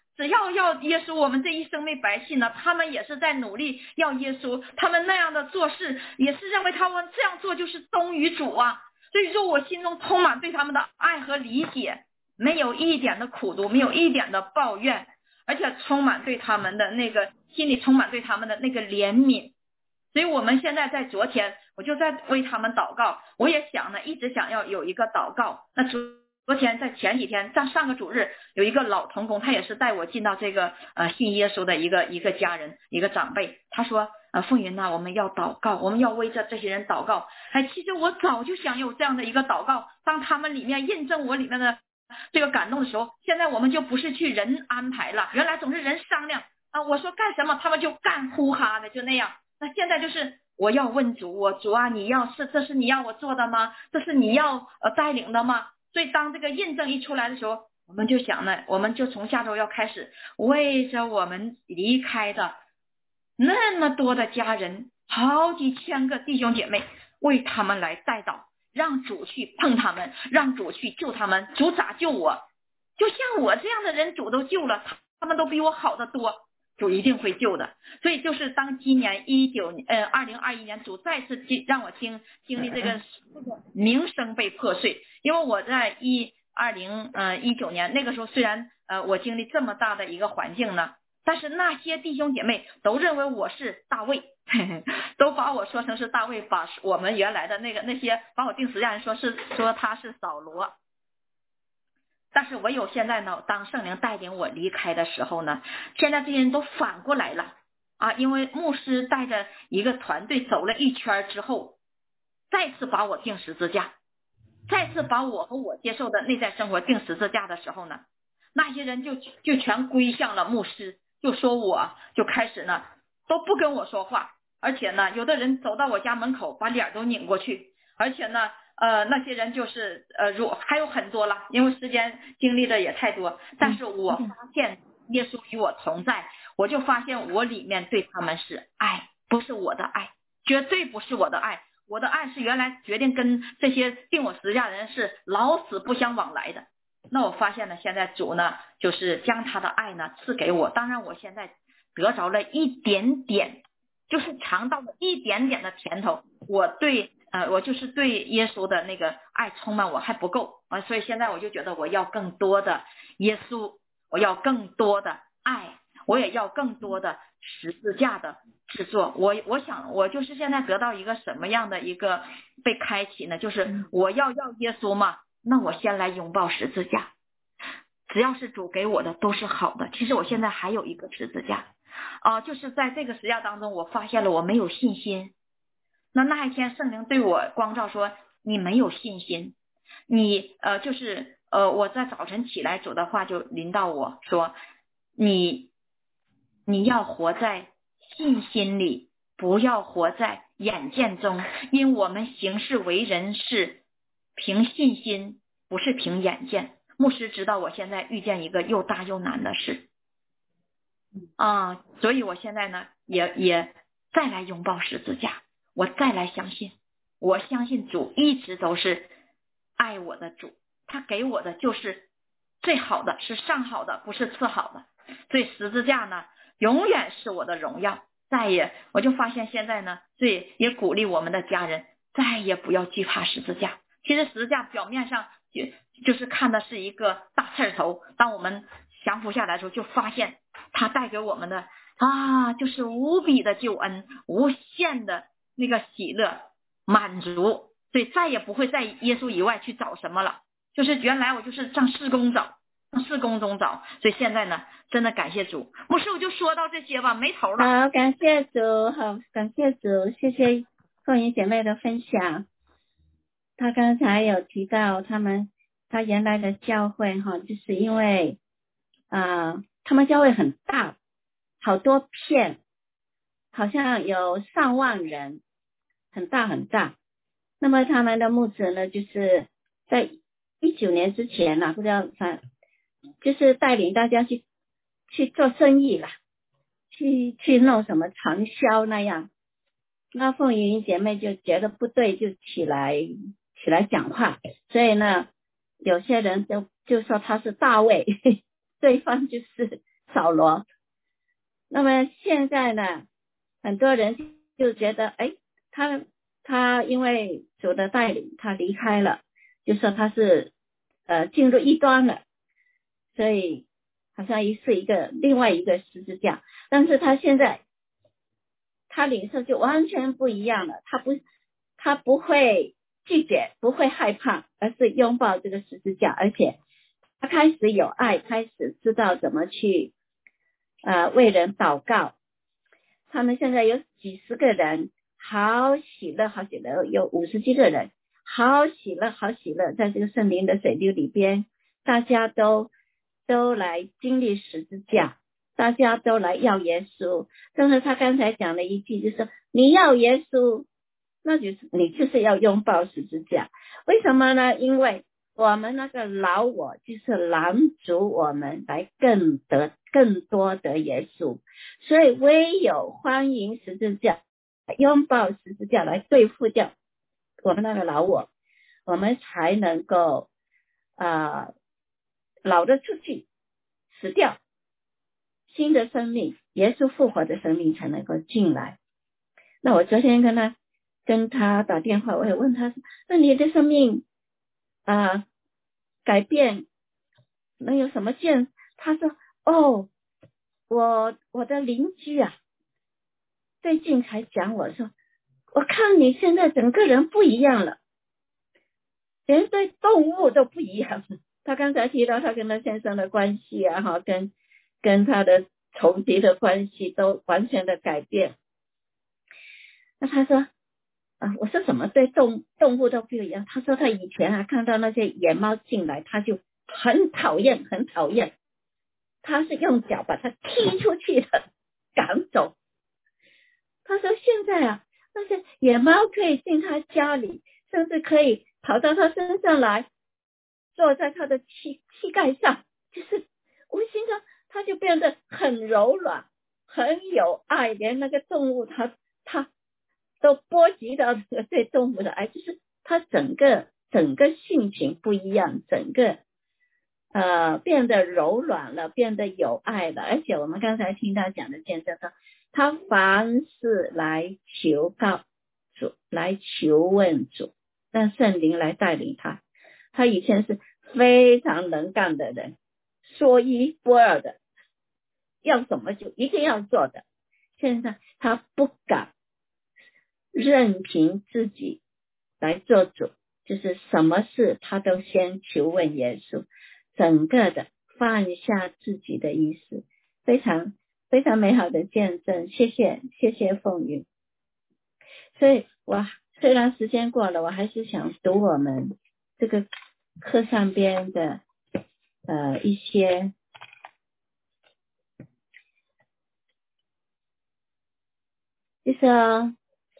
只要要耶稣，我们这一生没白信呢。他们也是在努力要耶稣，他们那样的做事也是认为他们这样做就是忠于主啊。所以说我心中充满对他们的爱和理解，没有一点的苦毒，没有一点的抱怨，而且充满对他们的那个心里充满对他们的那个怜悯。所以我们现在在昨天我就在为他们祷告，我也想呢，一直想要有一个祷告。那昨昨天在前几天上上个主日有一个老同工，他也是带我进到这个呃信耶稣的一个一个家人一个长辈，他说呃凤云呐，我们要祷告，我们要为这这些人祷告。哎，其实我早就想有这样的一个祷告，当他们里面印证我里面的这个感动的时候，现在我们就不是去人安排了，原来总是人商量啊，我说干什么他们就干，呼哈的就那样。那现在就是我要问主，我主啊，你要是这是你要我做的吗？这是你要呃带领的吗？所以当这个印证一出来的时候，我们就想呢，我们就从下周要开始为着我们离开的那么多的家人，好几千个弟兄姐妹，为他们来代祷，让主去碰他们，让主去救他们。主咋救我？就像我这样的人主都救了，他们都比我好得多，主一定会救的。所以就是当今年一九呃二零二一年主再次经让我经经历这个名声被破碎，因为我在一二零呃一九年那个时候，虽然呃我经历这么大的一个环境呢，但是那些弟兄姐妹都认为我是大卫，呵呵都把我说成是大卫，把我们原来的那个那些把我定十字架人说是说他是扫罗。但是唯有现在呢，当圣灵带领我离开的时候呢，现在这些人都反过来了啊！因为牧师带着一个团队走了一圈之后，再次把我定十字架，再次把我和我接受的内在生活定十字架的时候呢，那些人就就全归向了牧师，就说我就开始呢都不跟我说话，而且呢有的人走到我家门口把脸都拧过去，而且呢呃，那些人就是呃，如还有很多了，因为时间经历的也太多。但是我发现耶稣与我同在，我就发现我里面对他们是爱，不是我的爱，绝对不是我的爱。我的爱是原来决定跟这些定我十字架的人是老死不相往来的。那我发现呢，现在主呢，就是将他的爱呢赐给我。当然，我现在得着了一点点，就是尝到了一点点的甜头。我对。呃，我就是对耶稣的那个爱充满我还不够啊，所以现在我就觉得我要更多的耶稣，我要更多的爱，我也要更多的十字架的制作。我我想我就是现在得到一个什么样的一个被开启呢？就是我要要耶稣嘛，那我先来拥抱十字架，只要是主给我的都是好的。其实我现在还有一个十字架啊、呃，就是在这个十字架当中，我发现了我没有信心。那那一天圣灵对我光照说，你没有信心，你呃就是呃我在早晨起来主的话就临到我说，你你要活在信心里，不要活在眼见中，因我们行事为人是凭信心，不是凭眼见。牧师知道我现在遇见一个又大又难的事啊，所以我现在呢也也再来拥抱十字架，我再来相信，我相信主一直都是爱我的主，他给我的就是最好的，是上好的，不是次好的。所以十字架呢永远是我的荣耀。再也我就发现现在呢，所以也鼓励我们的家人再也不要惧怕十字架。其实十字架表面上就就是看的是一个大刺头，当我们降服下来的时候，就发现它带给我们的啊就是无比的救恩，无限的那个喜乐满足，所以再也不会在耶稣以外去找什么了。就是原来我就是上事工找，上事工中找，所以现在呢，真的感谢主。牧师，我就说到这些吧，没头了。 好，感谢主，好，感谢主，谢谢凤云姐妹的分享。她刚才有提到他们她原来的教会哈，就是因为啊、呃，他们教会很大，好多片，好像有上万人，很大很大。那么他们的牧者呢，就是在一九年之前呢、啊，不知道反就是带领大家去去做生意啦，去去弄什么传销那样。那凤云姐妹就觉得不对，就起来起来讲话，所以呢，有些人就就说他是大卫，对方就是扫罗。那么现在呢，很多人就觉得，哎，他他因为主的带领，他离开了，就说他是呃进入异端了，所以好像是一个另外一个十字架。但是他现在他领受就完全不一样了，他不他不会拒绝，不会害怕，而是拥抱这个十字架，而且他开始有爱，开始知道怎么去呃为人祷告。他们现在有几十个人，好喜乐好喜乐，有五十几个人，好喜乐好喜乐，在这个圣灵的水流里边，大家都都来经历十字架，大家都来要耶稣。正是他刚才讲了一句，就是说你要耶稣，那就是你就是要拥抱十字架。为什么呢？因为我们那个老我就是拦阻我们来更得更多的耶稣，所以唯有欢迎十字架，拥抱十字架来对付掉我们那个老我，我们才能够啊、呃、老得出去，死掉，新的生命，耶稣复活的生命才能够进来。那我昨天跟他跟他打电话，我也问他，那你的生命啊、呃、改变能有什么见？他说哦，我我的邻居啊最近才讲我说，我看你现在整个人不一样了，连对动物都不一样。他刚才提到他跟他先生的关系啊，哈，跟跟他的仇敌的关系都完全的改变。那他说啊，我说怎么对动动物都不一样？他说他以前啊看到那些野猫进来，他就很讨厌，很讨厌，他是用脚把它踢出去的，赶走。他说现在啊，那些野猫可以进他家里，甚至可以跑到他身上来，坐在他的膝膝盖上，就是无形中他就变得很柔软，很有爱，连那个动物他他都波及到这个对动物的爱，就是他整个整个性情不一样，整个呃变得柔软了，变得有爱了。而且我们刚才听他讲的见证说，他凡是来求告主，来求问主，让圣灵来带领他。他以前是非常能干的人，说一不二的，要什么就一定要做的。现在他不敢任凭自己来做主，就是什么事他都先求问耶稣，整个的放下自己的意思，非常非常美好的见证。谢谢谢谢凤云。所以我虽然时间过了，我还是想读我们这个课上边的呃一些就是说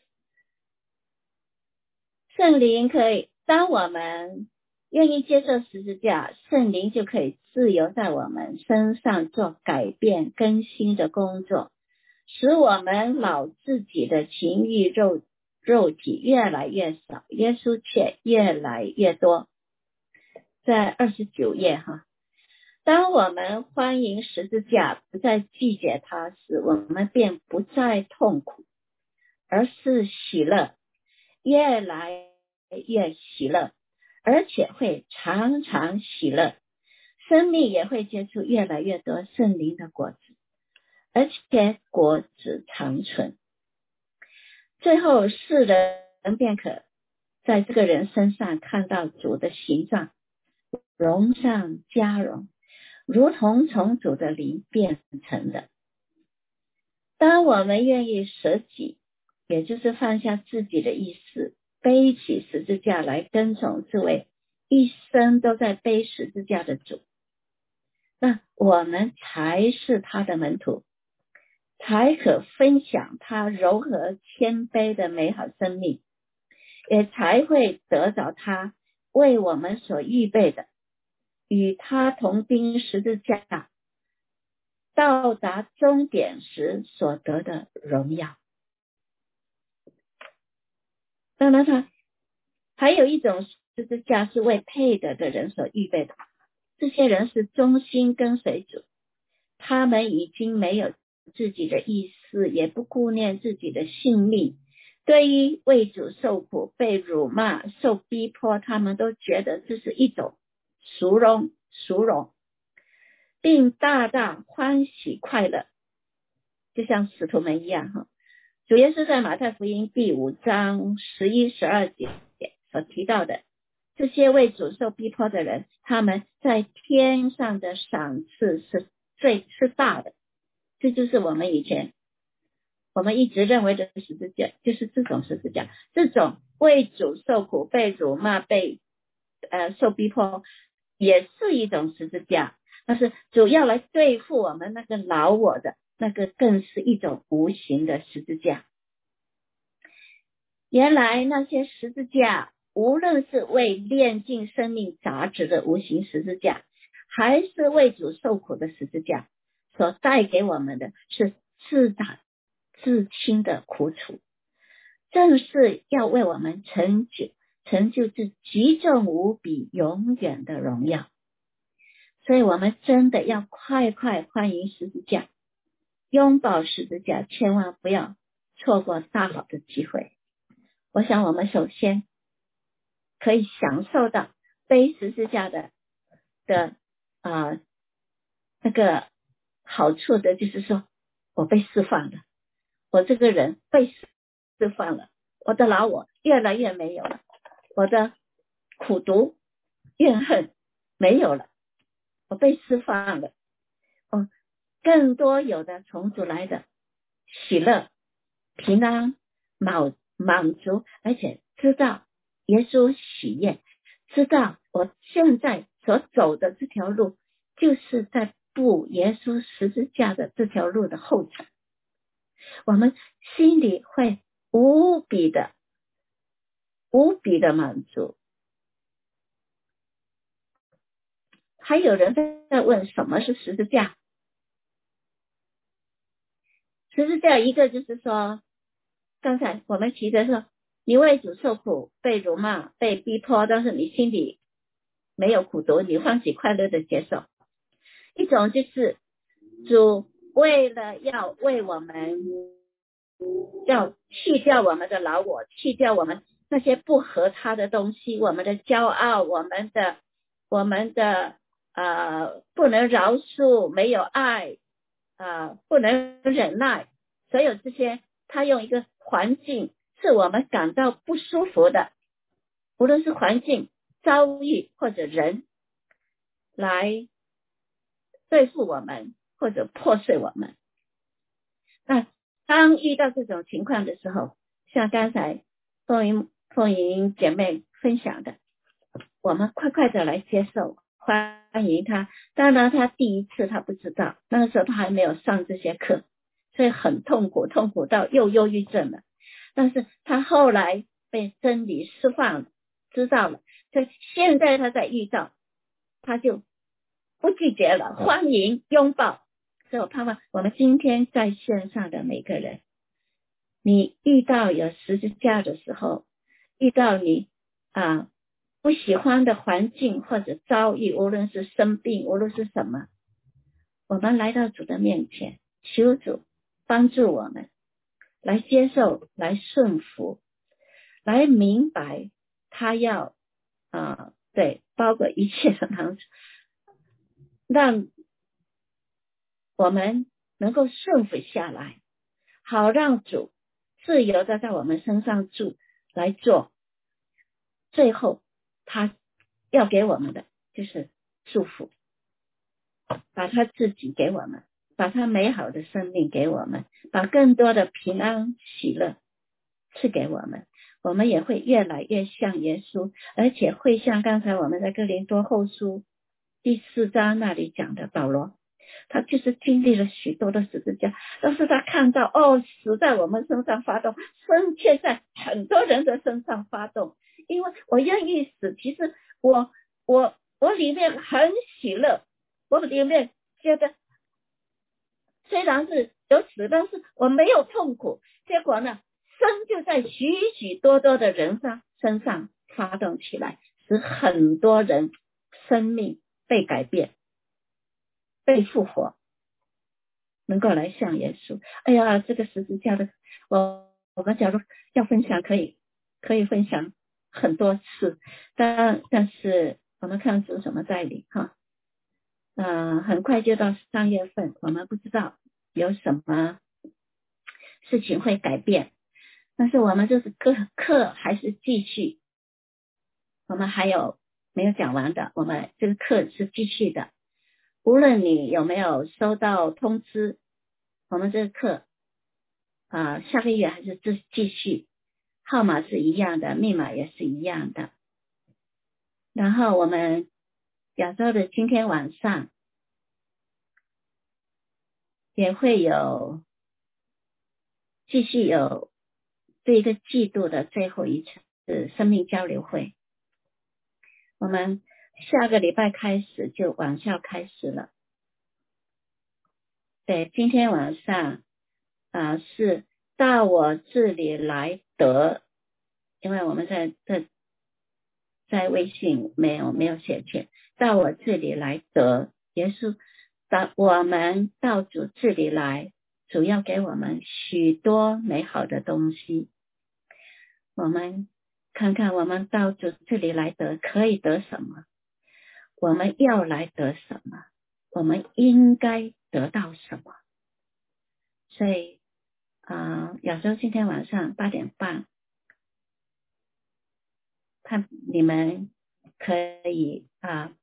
圣灵可以，当我们愿意接受十字架，圣灵就可以自由在我们身上做改变更新的工作，使我们老自己的情欲肉肉体越来越少，耶稣却越来越多。在二十九页哈，当我们欢迎十字架，不再拒绝它时，我们便不再痛苦，而是喜乐，越来越喜乐，而且会常常喜乐，生命也会结出越来越多圣灵的果子，而且果子长存。最后世人便可在这个人身上看到主的形状，荣上加荣，如同从主的灵变成的。当我们愿意舍己，也就是放下自己的意思，背起十字架来跟从这位一生都在背十字架的主，那我们才是他的门徒，才可分享他柔和谦卑的美好生命，也才会得到他为我们所预备的与他同钉十字架到达终点时所得的荣耀。当然他还有一种十字架是为配得的人所预备的，这些人是忠心跟随主， 他们已经没有自己的意思，也不顾念自己的性命。对于为主受苦、被辱骂、受逼迫，他们都觉得这是一种殊荣殊荣，并大大欢喜快乐，就像使徒们一样哈。主耶稣在马太福音第五章十一、十二节所提到的，这些为主受逼迫的人，他们在天上的赏赐是最是大的。这就是我们以前我们一直认为的十字架，就是这种十字架，这种为主受苦、被辱骂、被呃受逼迫，也是一种十字架。但是主要来对付我们那个老我的，那个更是一种无形的十字架。原来那些十字架，无论是为炼尽生命杂质的无形十字架，还是为主受苦的十字架，所带给我们的是自打自轻的苦楚，正是要为我们成就成就这极重无比永远的荣耀。所以我们真的要快快欢迎十字架，拥抱十字架，千万不要错过大好的机会。我想我们首先可以享受到背十字架的的啊、呃、那个好处的，就是说我被释放了，我这个人被释放了，我的老我越来越没有了，我的苦毒怨恨没有了，我被释放了，哦，更多有的从主来的喜乐、平安、满满足，而且知道耶稣喜悦，知道我现在所走的这条路就是在步耶稣十字架的这条路的后程，我们心里会无比的无比的满足。还有人在问什么是十字架？十字架一个就是说，刚才我们提的说，你为主受苦、被辱骂、被逼迫，但是你心里没有苦毒，你欢喜快乐的接受。一种就是主为了要为我们要去掉我们的老我，去掉我们那些不合他的东西，我们的骄傲，我们的我们的呃不能饶恕，没有爱，呃不能忍耐，所有这些他用一个环境是我们感到不舒服的，无论是环境、遭遇或者人来对付我们或者破碎我们。那当遇到这种情况的时候，像刚才凤云凤云姐妹分享的，我们快快的来接受欢迎他。当然他第一次他不知道，那个时候他还没有上这些课，所以很痛苦，痛苦到又忧郁症了。但是他后来被真理释放了，知道了，所以现在他在遇到，他就不拒绝了，欢迎拥抱。所以我盼望我们今天在线上的每个人，你遇到有十字架的时候，遇到你啊不喜欢的环境或者遭遇，无论是生病，无论是什么，我们来到主的面前，求主帮助我们来接受，来顺服，来明白他要啊对包括一切的帮助，让我们能够顺服下来，好让主自由的在我们身上住来做。最后他要给我们的就是祝福，把他自己给我们，把他美好的生命给我们，把更多的平安喜乐赐给我们，我们也会越来越像耶稣，而且会像刚才我们在哥林多后书第四章那里讲的保罗，他就是经历了许多的十字架，但是他看到哦，死在我们身上发动，生却在很多人的身上发动，因为我愿意死，其实我我我里面很喜乐，我里面觉得虽然是有死，但是我没有痛苦，结果呢生就在许许多多的人上身上发动起来，使很多人生命被改变，被复活。 能够来向耶稣。哎呀，这个十字架的，我我们假如要分享，可以可以分享很多次，但但是我们看主怎么带领哈。嗯、呃，很快就到三月份，我们不知道有什么事情会改变，但是我们就是课课还是继续，我们还有没有讲完的，我们这个课是继续的。无论你有没有收到通知，我们这个课啊、呃，下个月还是继继续，号码是一样的，密码也是一样的。然后我们亚洲的今天晚上也会有继续有这一个季度的最后一次生命交流会，我们下个礼拜开始就晚校开始了。对，今天晚上啊、呃、是到我这里来得，因为我们在在在微信没有没有写全，到我这里来得，耶稣到我们到主这里来，主要给我们许多美好的东西。我们看看我们到主这里来得可以得什么，我们要来得什么，我们应该得到什么。所以啊、呃，亚洲今天晚上八点半，看你们可以啊、呃、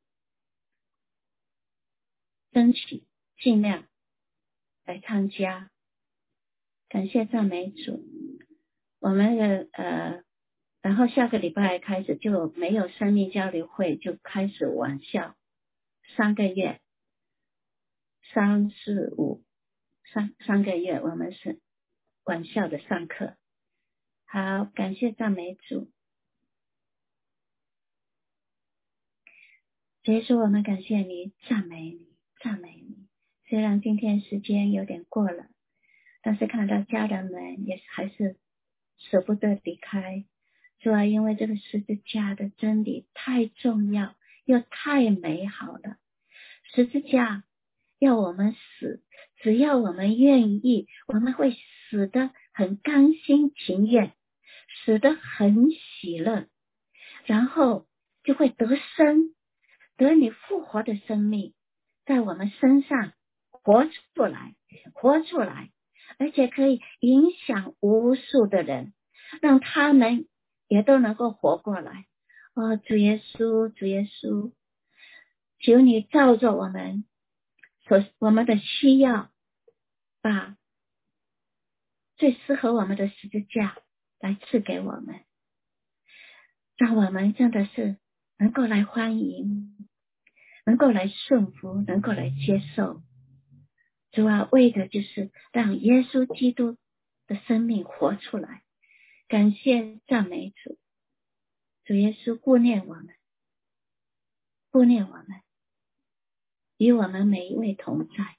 争取尽量来参加。感谢赞美主。我们的呃，然后下个礼拜开始就没有生命交流会，就开始晚校，三个月，三四五，三三个月我们是晚校的上课。好，感谢赞美主。耶稣，我们感谢你，赞美你，赞美你。虽然今天时间有点过了，但是看到家人们也还是舍不得离开。主啊，因为这个十字架的真理太重要，又太美好了。十字架要我们死，只要我们愿意，我们会死得很甘心情愿，死得很喜乐，然后就会得生，得你复活的生命在我们身上活出来，活出来，而且可以影响无数的人，让他们也都能够活过来。哦，主耶稣，主耶稣，求你照着我们所我们的需要，把最适合我们的十字架来赐给我们，让我们真的是能够来欢迎，能够来顺服，能够来接受。主啊，为的就是让耶稣基督的生命活出来。感谢赞美主，主耶稣顾念我们，顾念我们，与我们每一位同在。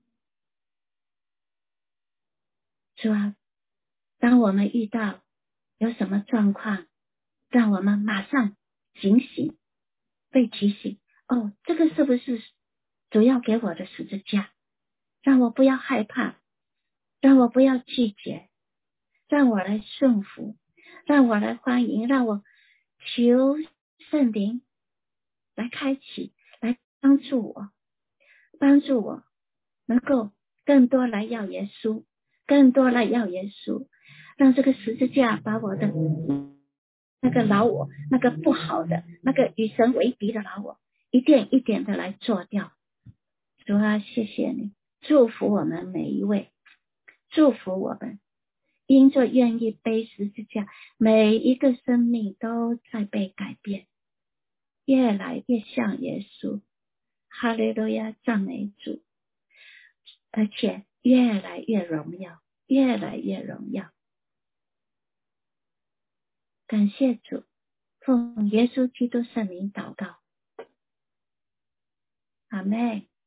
主啊，当我们遇到有什么状况，让我们马上警醒，被提醒，哦，这个是不是主要给我的十字架？让我不要害怕，让我不要拒绝，让我来顺服，让我来欢迎，让我求圣灵来开启，来帮助我，帮助我能够更多来要耶稣，更多来要耶稣，让这个十字架把我的那个老我，那个不好的，那个与神为敌的老我，一点一点的来做掉。主啊，谢谢你，祝福我们每一位，祝福我们，因着愿意背十字架，每一个生命都在被改变，越来越像耶稣。哈利路亚，赞美主，而且越来越荣耀，越来越荣耀。感谢主，奉耶稣基督圣名祷告，阿们。